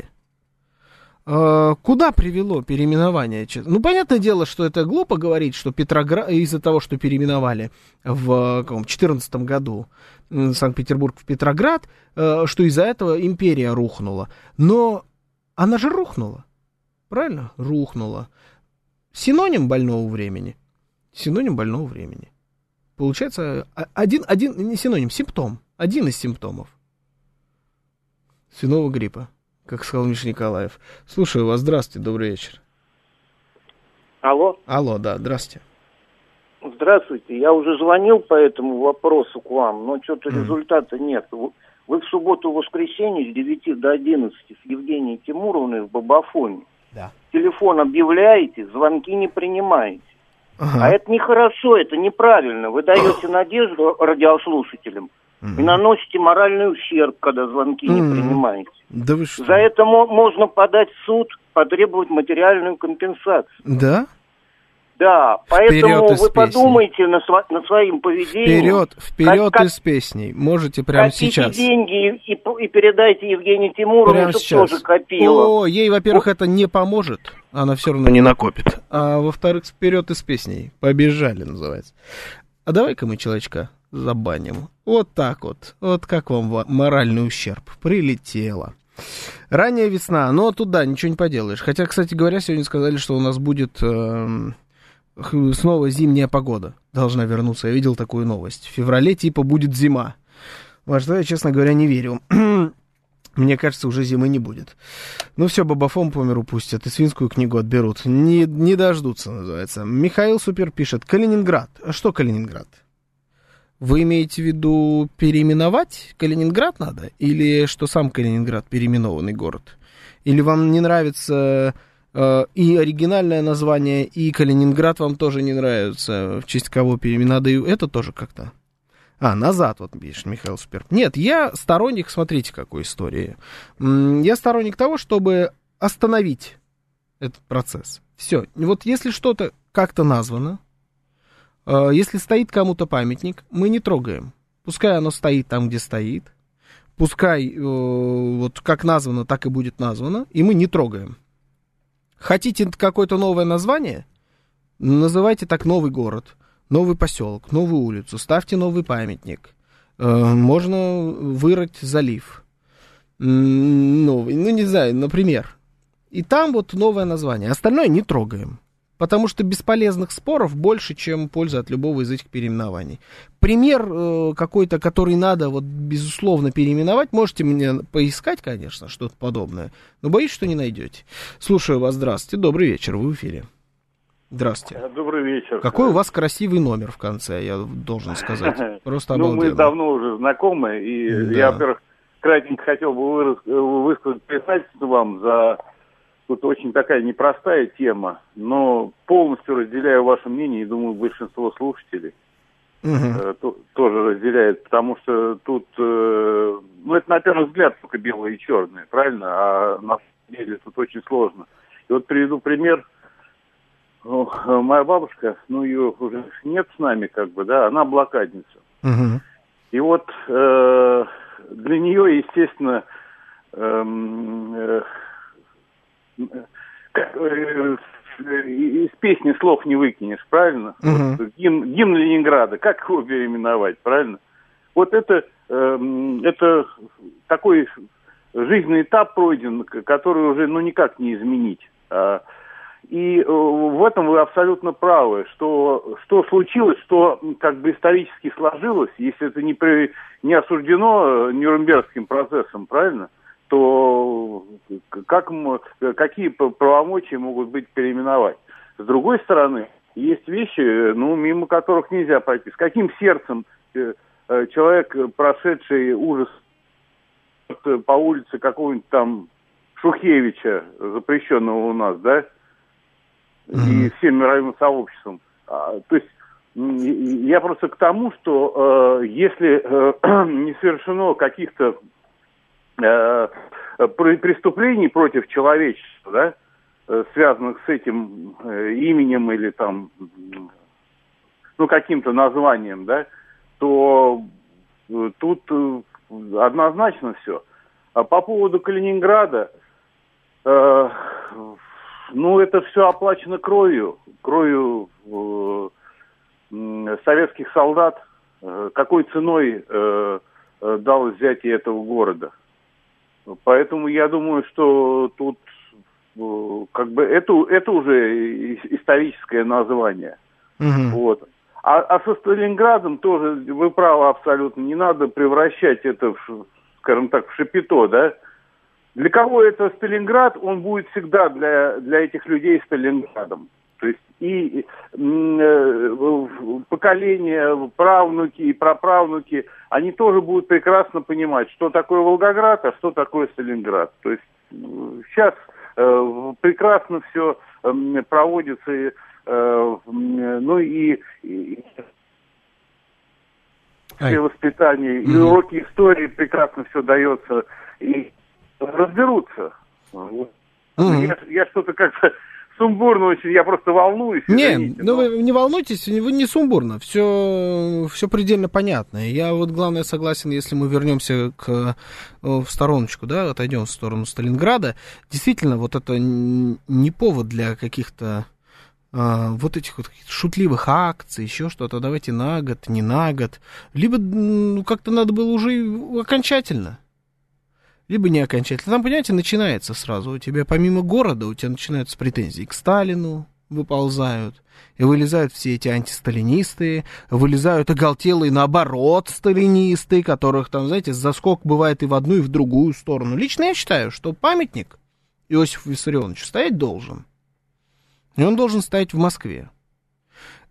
Куда привело переименование? Ну, понятное дело, что это глупо говорить, что Петроград, из-за того, что переименовали в 2014 году Санкт-Петербург в Петроград, что из-за этого империя рухнула. Но она же рухнула. Правильно? Рухнула. Синоним больного времени. Синоним больного времени. Получается, не синоним, симптом. Один из симптомов свиного гриппа, как сказал Миша Николаев. Слушаю вас, здравствуйте, добрый вечер. Алло. Алло, да, здравствуйте. Здравствуйте, я уже звонил по этому вопросу к вам, но что-то результата нет. Вы в субботу-воскресенье с 9 до 11 с Евгенией Тимуровной в Бабафоне. Да. Телефон объявляете, звонки не принимаете. Ага. А это нехорошо, это неправильно. Вы даете надежду радиослушателям и наносите моральный ущерб, когда звонки не принимаете. Да вы что? За это можно подать в суд, потребовать материальную компенсацию. Да? Да, поэтому вы подумайте над своим поведением. Вперед из песней. Можете прямо сейчас. Деньги и передайте Евгении Тимуровне, чтобы тоже копила. О, ей, во-первых, это не поможет. Она все равно не накопит. А во-вторых, вперед из песней. Побежали, называется. А давай-ка мы человечка забаним. Вот так вот. Вот как вам моральный ущерб. Прилетело. Ранняя весна. Но туда ничего не поделаешь. Хотя, кстати говоря, сегодня сказали, что у нас будет... снова зимняя погода должна вернуться. Я видел такую новость. В феврале типа будет зима. Во что я, честно говоря, не верю. Мне кажется, уже зимы не будет. Ну все, Бабафон по миру пустят и свинскую книгу отберут. Не дождутся, называется. Михаил Супер пишет. Калининград. А что Калининград? Вы имеете в виду переименовать Калининград надо? Или что сам Калининград переименованный город? Или вам не нравится и оригинальное название, и Калининград вам тоже не нравится, в честь кого надо и это тоже как-то? Назад, вот пишет Михаил Супер. Нет, я сторонник, смотрите, какой истории. Я сторонник того, чтобы остановить этот процесс. Все. Вот если что-то как-то названо, если стоит кому-то памятник, мы не трогаем. Пускай оно стоит там, где стоит. Пускай вот как названо, так и будет названо. И мы не трогаем. Хотите какое-то новое название? Называйте так новый город, новый поселок, новую улицу. Ставьте новый памятник. Можно вырыть залив. Новый, не знаю, например. И там вот новое название. Остальное не трогаем. Потому что бесполезных споров больше, чем пользы от любого из этих переименований. Пример какой-то, который надо, вот, безусловно, переименовать, можете мне поискать, конечно, что-то подобное, но боюсь, что не найдете. Слушаю вас, здравствуйте, добрый вечер, вы в эфире. Здравствуйте. Добрый вечер. Какой у вас красивый номер в конце, я должен сказать. Просто обалденно. Мы давно уже знакомы, и я, во-первых, кратенько хотел бы высказать признательство вам за... Тут очень такая непростая тема, но полностью разделяю ваше мнение, и думаю, большинство слушателей тоже разделяет, потому что тут, это на первый взгляд только белое и черное, правильно? А на самом деле тут очень сложно. И вот приведу пример. Моя бабушка, ее уже нет с нами, она блокадница. И вот для нее, естественно, из песни слов не выкинешь, правильно? Вот, гимн Ленинграда, как его переименовать, правильно? Вот это такой жизненный этап пройден, который уже никак не изменить. И в этом вы абсолютно правы, что случилось, что исторически сложилось, если это не осуждено Нюрнбергским процессом, правильно? То какие полномочия могут быть переименовать? С другой стороны, есть вещи, мимо которых нельзя пройти. С каким сердцем человек, прошедший ужас по улице какого-нибудь там Шухевича, запрещенного у нас, да, и всем мировым сообществом. То есть я просто к тому, что если не совершено каких-то преступлений против человечества, да, связанных с этим именем или там, каким-то названием, да, то тут однозначно все. А по поводу Калининграда, это все оплачено кровью советских солдат. Какой ценой дал взятие этого города? Поэтому я думаю, что тут это уже историческое название. Вот. А со Сталинградом тоже вы правы абсолютно. Не надо превращать это в шапито, да? Для кого это Сталинград, он будет всегда для этих людей Сталинградом. То есть и поколения, правнуки и праправнуки, они тоже будут прекрасно понимать, что такое Волгоград, а что такое Сталинград. То есть сейчас прекрасно все проводится, и воспитание, и уроки истории прекрасно все дается, и разберутся. Я что-то как-то сумбурно очень, я просто волнуюсь. Нет, вы не волнуйтесь, вы не сумбурно, все предельно понятно. Я главное согласен, если мы вернемся в стороночку, да, отойдем в сторону Сталинграда, действительно, вот это не повод для каких-то этих шутливых акций, еще что-то, давайте на год, не на год, либо как-то надо было уже окончательно. Либо не окончательно. Там, понимаете, начинается сразу. У тебя помимо города, у тебя начинаются претензии к Сталину, выползают. И вылезают все эти антисталинисты, вылезают оголтелые, наоборот, сталинисты, которых там, знаете, заскок бывает и в одну, и в другую сторону. Лично я считаю, что памятник Иосифу Виссарионовичу стоять должен. И он должен стоять в Москве.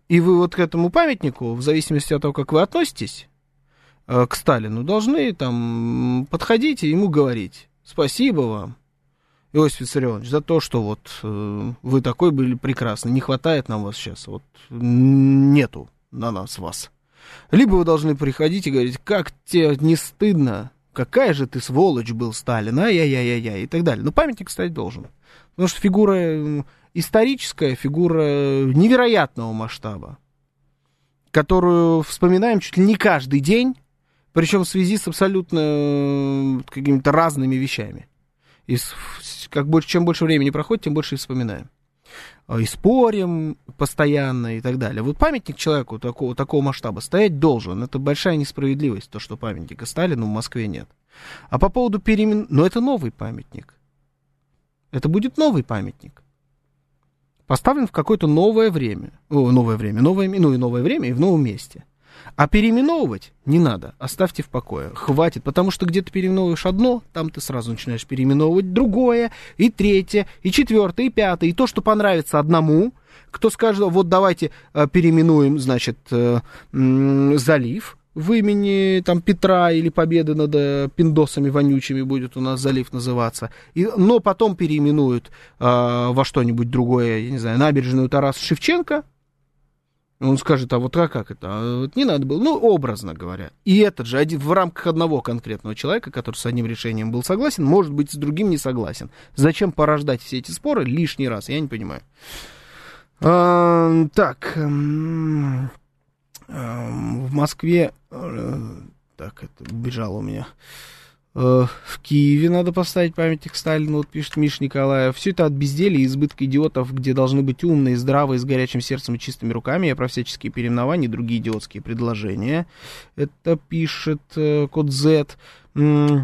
И вы вот к этому памятнику, в зависимости от того, как вы относитесь к Сталину, должны там подходить и ему говорить: спасибо вам, Иосиф Виссарионович, за то, что вот вы такой были прекрасный, не хватает нам вас сейчас, вот нету на нас вас. Либо вы должны приходить и говорить: как тебе не стыдно, какая же ты сволочь был, Сталин, ай-яй-яй-яй, и так далее. Но памятник стоять должен, потому что фигура историческая, фигура невероятного масштаба, которую вспоминаем чуть ли не каждый день, причем в связи с абсолютно какими-то разными вещами. И чем больше времени проходит, тем больше и вспоминаем. И спорим постоянно и так далее. Вот памятник человеку такого масштаба стоять должен. Это большая несправедливость, то, что памятника Сталину в Москве нет. А по поводу но это новый памятник. Это будет новый памятник. Поставлен в какое-то новое время. Новое время и в новом месте. А переименовывать не надо, оставьте в покое, хватит, потому что где ты переименовываешь одно, там ты сразу начинаешь переименовывать другое, и третье, и четвертое, и пятое, и то, что понравится одному, кто скажет: вот давайте переименуем, значит, залив в имени там Петра или Победы над пиндосами вонючими будет у нас залив называться, но потом переименуют во что-нибудь другое, я не знаю, набережную Тараса Шевченко. Он скажет: а вот как это? Вот не надо было. Ну, образно говоря. И этот же в рамках одного конкретного человека, который с одним решением был согласен, может быть, с другим не согласен. Зачем порождать все эти споры лишний раз? Я не понимаю. Так. В Москве... Так, это убежало у меня... В Киеве надо поставить памятник Сталину, вот пишет Миша Николаев. Все это от безделия и избытка идиотов, где должны быть умные, здравые, с горячим сердцем и чистыми руками. Я про всяческие переименования и другие идиотские предложения. Это пишет код Z. Вот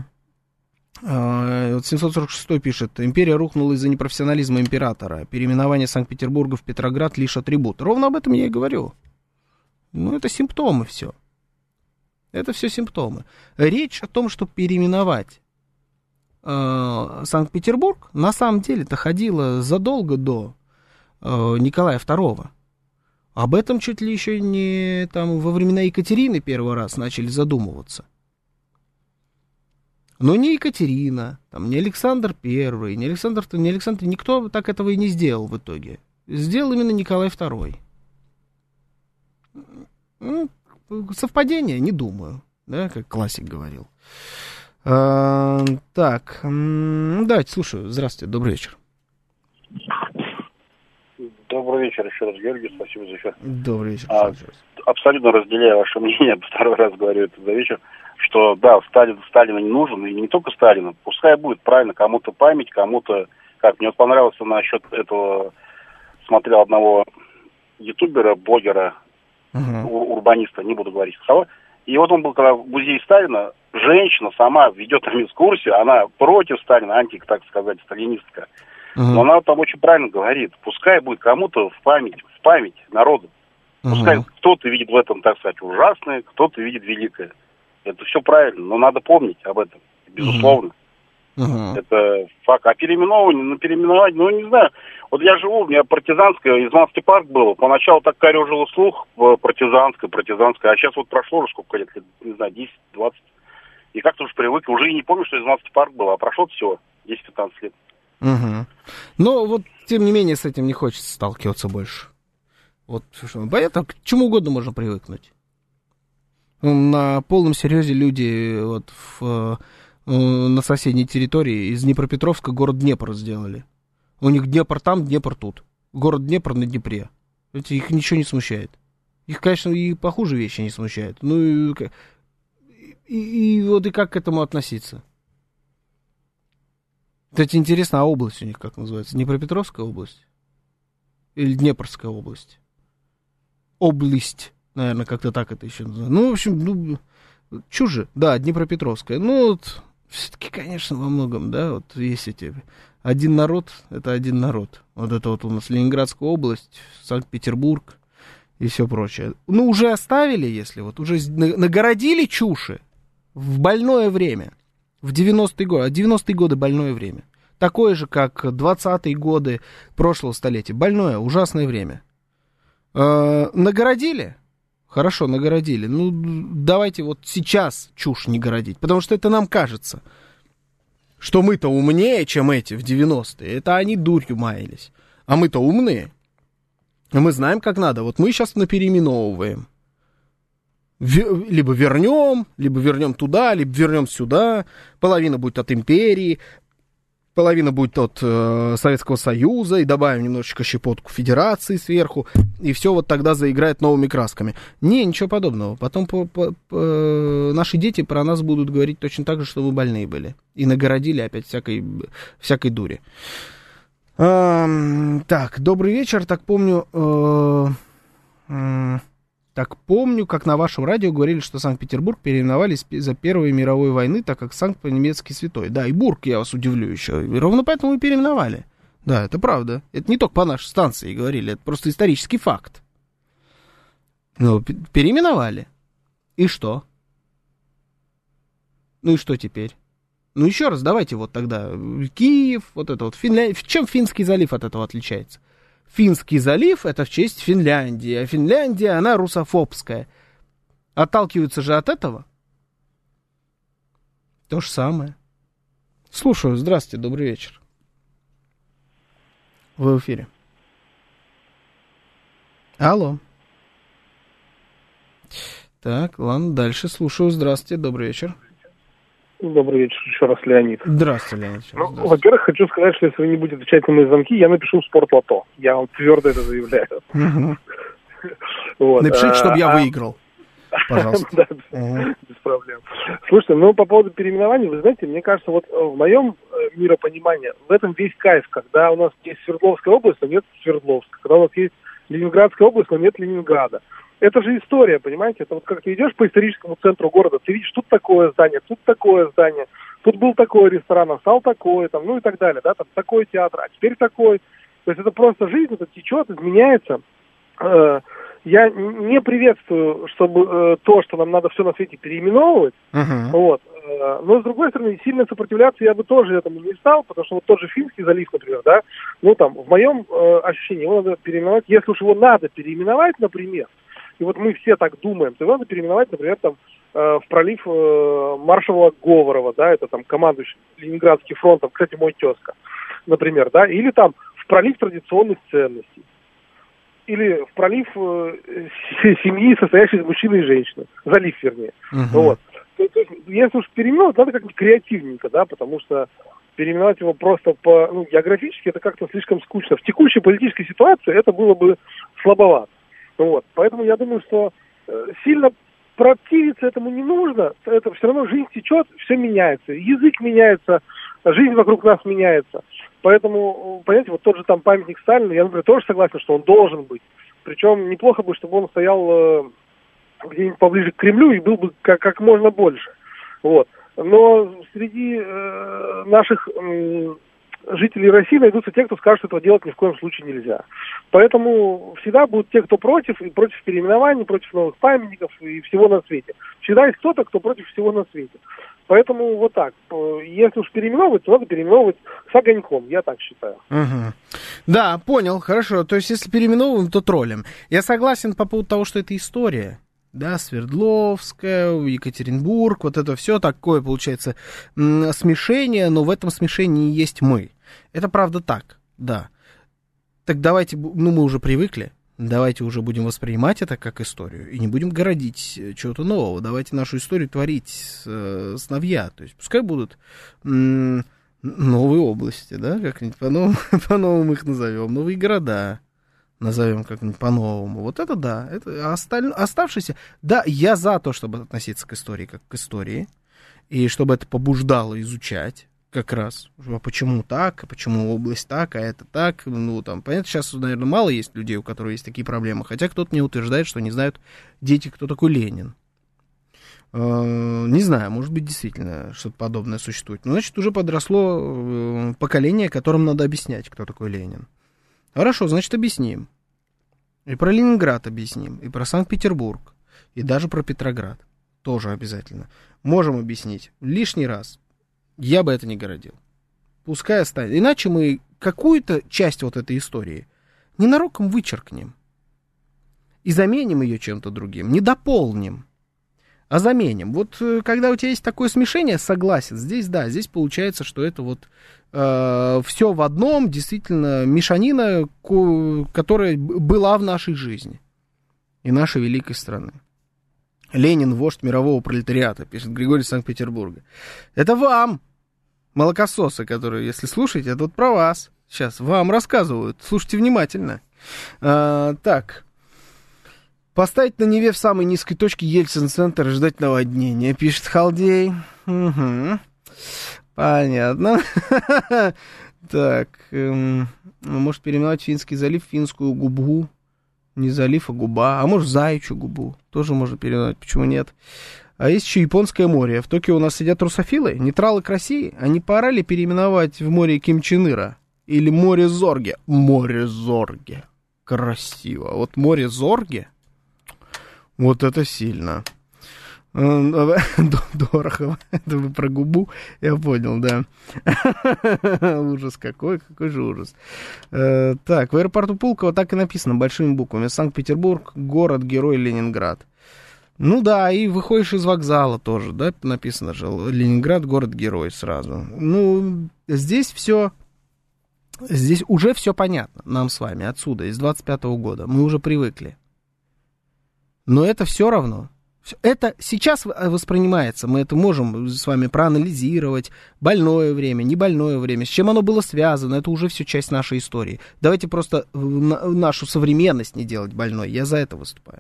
746 пишет: империя рухнула из-за непрофессионализма императора. Переименование Санкт-Петербурга в Петроград лишь атрибут. Ровно об этом я и говорю. Ну, это симптомы все. Это все симптомы. Речь о том, что переименовать Санкт-Петербург, на самом деле-то ходила задолго до Николая II. Об этом чуть ли еще не там, во времена Екатерины первый раз начали задумываться. Но не Екатерина, там, не Александр I, не Александр, никто так этого и не сделал в итоге. Сделал именно Николай II. Совпадение? Не думаю, да, как классик говорил. Так, давайте, слушаю. Здравствуйте, добрый вечер. Добрый вечер еще раз, Георгий, спасибо за эфир. Добрый вечер. Абсолютно разделяю ваше мнение, второй раз говорю это за вечер, что да, Сталина не нужен, и не только Сталина, пускай будет правильно, кому-то память, кому-то, как мне вот понравилось насчет этого, смотрел одного ютубера, блогера, урбаниста, не буду говорить кого. И вот он был, когда в музее Сталина, женщина сама ведет там экскурсию, она против Сталина, так сказать, сталинистка. Но она там очень правильно говорит, пускай будет кому-то в память народу. Пускай кто-то видит в этом, так сказать, ужасное, кто-то видит великое. Это все правильно, но надо помнить об этом, безусловно. Это факт. А переименовать, ну, не знаю. Вот я живу, у меня партизанская, Изманский парк был. Поначалу так корёжило слух, партизанская. А сейчас вот прошло уже сколько лет, не знаю, 10-20. И как-то уж привык, уже и не помню, что Изманский парк был, а прошло всего 10-15 лет. Но вот, тем не менее, с этим не хочется сталкиваться больше. Вот, понятно, к чему угодно можно привыкнуть. На полном серьезе люди вот на соседней территории из Днепропетровска город Днепр сделали. У них Днепр там, Днепр тут. Город Днепр на Днепре. Их ничего не смущает. Их, конечно, и похуже вещи не смущают. Ну и вот и как к этому относиться? Кстати, интересно, а область у них как называется? Днепропетровская область? Или Днепрская область? Область, наверное, как-то так это еще называется. Ну, в общем, чуже. Да, Днепропетровская. Ну, вот, все-таки, конечно, во многом, да, вот есть эти... Один народ, это один народ. Вот это вот у нас Ленинградская область, Санкт-Петербург и все прочее. Ну, уже оставили, если вот, уже нагородили чуши в больное время, в 90-е годы. А 90-е годы больное время. Такое же, как 20-е годы прошлого столетия. Больное, ужасное время. Нагородили? Хорошо, нагородили. Ну, давайте вот сейчас чушь не городить, потому что это нам кажется, что мы-то умнее, чем эти в 90-е. Это они дурью маялись. А мы-то умные. Мы знаем, как надо. Вот мы сейчас напереименовываем. Либо вернем туда, либо вернем сюда. Половина будет от империи, половина будет от Советского Союза, и добавим немножечко щепотку федерации сверху, и все вот тогда заиграет новыми красками. Ничего подобного. Потом наши дети про нас будут говорить точно так же, что мы больные были. И нагородили опять всякой дури. Так, добрый вечер. Так помню, как на вашем радио говорили, что Санкт-Петербург переименовали за Первой мировой войны, так как Санкт по-немецки святой. Да, и Бург, я вас удивлю еще. И ровно поэтому и переименовали. Да, это правда. Это не только по нашей станции говорили, это просто исторический факт. Ну, переименовали. И что? Ну и что теперь? Ну еще раз, давайте вот тогда. Киев, вот это вот. Чем Финский залив от этого отличается? Финский залив — это в честь Финляндии, а Финляндия, она русофобская. Отталкиваются же от этого? То же самое. Слушаю, здравствуйте, добрый вечер. Вы в эфире. Алло. Так, ладно, дальше слушаю, здравствуйте, добрый вечер. Добрый вечер, еще раз, Леонид. Здравствуйте, Леонид. Ну, во-первых, хочу сказать, что если вы не будете отвечать на мои звонки, я напишу в Спортлото. Я вам твердо это заявляю. Напишите, чтобы я выиграл. Пожалуйста. Без проблем. Слушайте, ну, по поводу переименований, вы знаете, мне кажется, вот в моем миропонимании в этом весь кайф, когда у нас есть Свердловская область, но нет Свердловска. Когда у нас есть Ленинградская область, но нет Ленинграда. Это же история, понимаете? Это вот как ты идешь по историческому центру города, ты видишь, тут такое здание, тут был такой ресторан, а стал такой, там, ну и так далее, да, там такой театр, а теперь такой. То есть это просто жизнь, это течет, изменяется. Я не приветствую, чтобы то, что нам надо все на свете переименовывать, вот. Но, с другой стороны, сильно сопротивляться я бы тоже этому не стал, потому что вот тот же Финский залив, например, да, ну там, в моем ощущении его надо переименовать, если уж его надо переименовать, например, и вот мы все так думаем, то его надо переименовать, например, там, в пролив маршала Говорова, да, это там командующий Ленинградским фронтом, кстати, мой тезка, например, да, или там в пролив традиционных ценностей, или в пролив семьи, состоящей из мужчины и женщины, залив, вернее, вот. То есть, если уж переименовать, надо как-нибудь креативненько, да, потому что переименовать его просто географически, это как-то слишком скучно. В текущей политической ситуации это было бы слабовато. Вот. Поэтому я думаю, что сильно противиться этому не нужно. Это все равно жизнь течет, все меняется. Язык меняется, жизнь вокруг нас меняется. Поэтому, понимаете, вот тот же там памятник Сталину, я, например, тоже согласен, что он должен быть. Причем неплохо бы, чтобы он стоял где-нибудь поближе к Кремлю и был бы как можно больше. Вот. Но среди наших жителей России найдутся те, кто скажет, что этого делать ни в коем случае нельзя. Поэтому всегда будут те, кто против, и против переименований, против новых памятников и всего на свете. Всегда есть кто-то, кто против всего на свете. Поэтому вот так. Если уж переименовывать, то надо переименовывать с огоньком, я так считаю. Да, понял, хорошо. То есть, если переименовываем, то троллим. Я согласен по поводу того, что это история. Да, Свердловская, Екатеринбург, вот это все такое, получается, смешение, но в этом смешении есть мы. Это правда так, да. Так давайте, ну мы уже привыкли, давайте уже будем воспринимать это как историю и не будем городить чего-то нового. Давайте нашу историю творить с новья, то есть пускай будут новые области, да, как-нибудь по-новому их назовем, новые города. Назовем как-нибудь по-новому. Вот это да. Это оставшиеся... Да, я за то, чтобы относиться к истории как к истории. И чтобы это побуждало изучать как раз. Почему так, почему область так, а это так. Ну, там, понятно, сейчас, наверное, мало есть людей, у которых есть такие проблемы. Хотя кто-то мне утверждает, что не знают дети, кто такой Ленин. Не знаю, может быть, действительно что-то подобное существует. Но, значит, уже подросло поколение, которым надо объяснять, кто такой Ленин. Хорошо, значит, объясним. И про Ленинград объясним, и про Санкт-Петербург, и даже про Петроград. Тоже обязательно. Можем объяснить. Лишний раз. Я бы это не городил. Пускай останется. Иначе мы какую-то часть вот этой истории ненароком вычеркнем. и заменим ее чем-то другим, не дополним, а заменим. Вот когда у тебя есть такое смешение, согласен, здесь да, здесь получается, что это вот все в одном, действительно, мешанина, которая была в нашей жизни и нашей великой страны. Ленин, вождь мирового пролетариата, пишет Григорий из Санкт-Петербурга. Это вам, молокососы, которые, если слушаете, это вот про вас. Сейчас вам рассказывают, слушайте внимательно. Так. Поставить на Неве в самой низкой точке Ельцин-центр и ждать наводнения, пишет Халдей. Угу. Понятно. Так. Может переименовать Финский залив в Финскую губу. Не залив, а губа. А может Заячью губу. Тоже можно переименовать, почему нет? А есть еще Японское море. В Токио у нас сидят русофилы, нейтралы к России. А не пора ли переименовать в море Ким Чен Ира? Или море Зорге? Море Зорге. Красиво. Вот море Зорге. Вот это сильно. Дорого. Это вы про губу, я понял, да. Ужас какой же ужас. Так, в аэропорту Пулково так и написано большими буквами. Санкт-Петербург, город-герой Ленинград. Ну да, и выходишь из вокзала тоже, да, написано же Ленинград, город-герой сразу. Ну, здесь уже все понятно нам с вами отсюда, из 25-го года. Мы уже привыкли. Но это все равно. Это сейчас воспринимается, мы это можем с вами проанализировать, больное время, не больное время, с чем оно было связано, это уже все часть нашей истории. Давайте просто нашу современность не делать больной, я за это выступаю.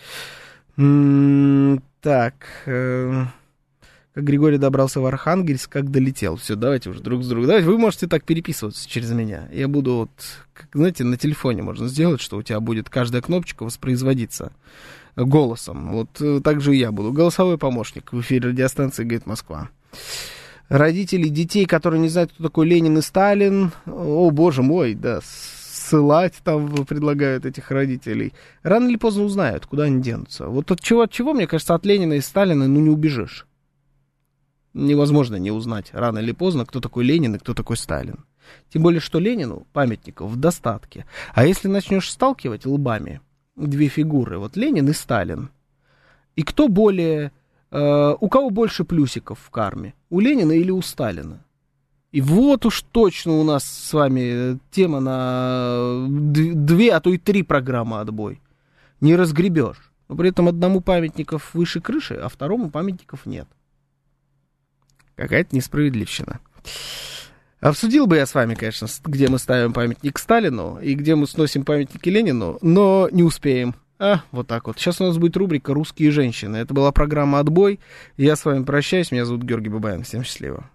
Так, как Григорий добрался в Архангельск, как долетел. Все, давайте уже друг с другом. Давайте, вы можете так переписываться через меня. Я буду, вот, как, знаете, на телефоне можно сделать, что у тебя будет каждая кнопочка воспроизводиться голосом. Вот так же и я буду. Голосовой помощник в эфире радиостанции «Говорит Москва». Родители детей, которые не знают, кто такой Ленин и Сталин. О, боже мой, да, ссылать там предлагают этих родителей. Рано или поздно узнают, куда они денутся. Вот от чего, мне кажется, от Ленина и Сталина, не убежишь. Невозможно не узнать рано или поздно, кто такой Ленин и кто такой Сталин. Тем более, что Ленину памятников в достатке. А если начнешь сталкивать лбами две фигуры, вот Ленин и Сталин, и кто более, у кого больше плюсиков в карме, у Ленина или у Сталина? И вот уж точно у нас с вами тема на 2, а то и 3 программы отбой. Не разгребешь. Но при этом одному памятников выше крыши, а второму памятников нет. Какая-то несправедливщина. Обсудил бы я с вами, конечно, где мы ставим памятник Сталину и где мы сносим памятники Ленину, но не успеем. Вот так вот. Сейчас у нас будет рубрика «Русские женщины». Это была программа «Отбой». Я с вами прощаюсь. Меня зовут Георгий Бабаян. Всем счастливо.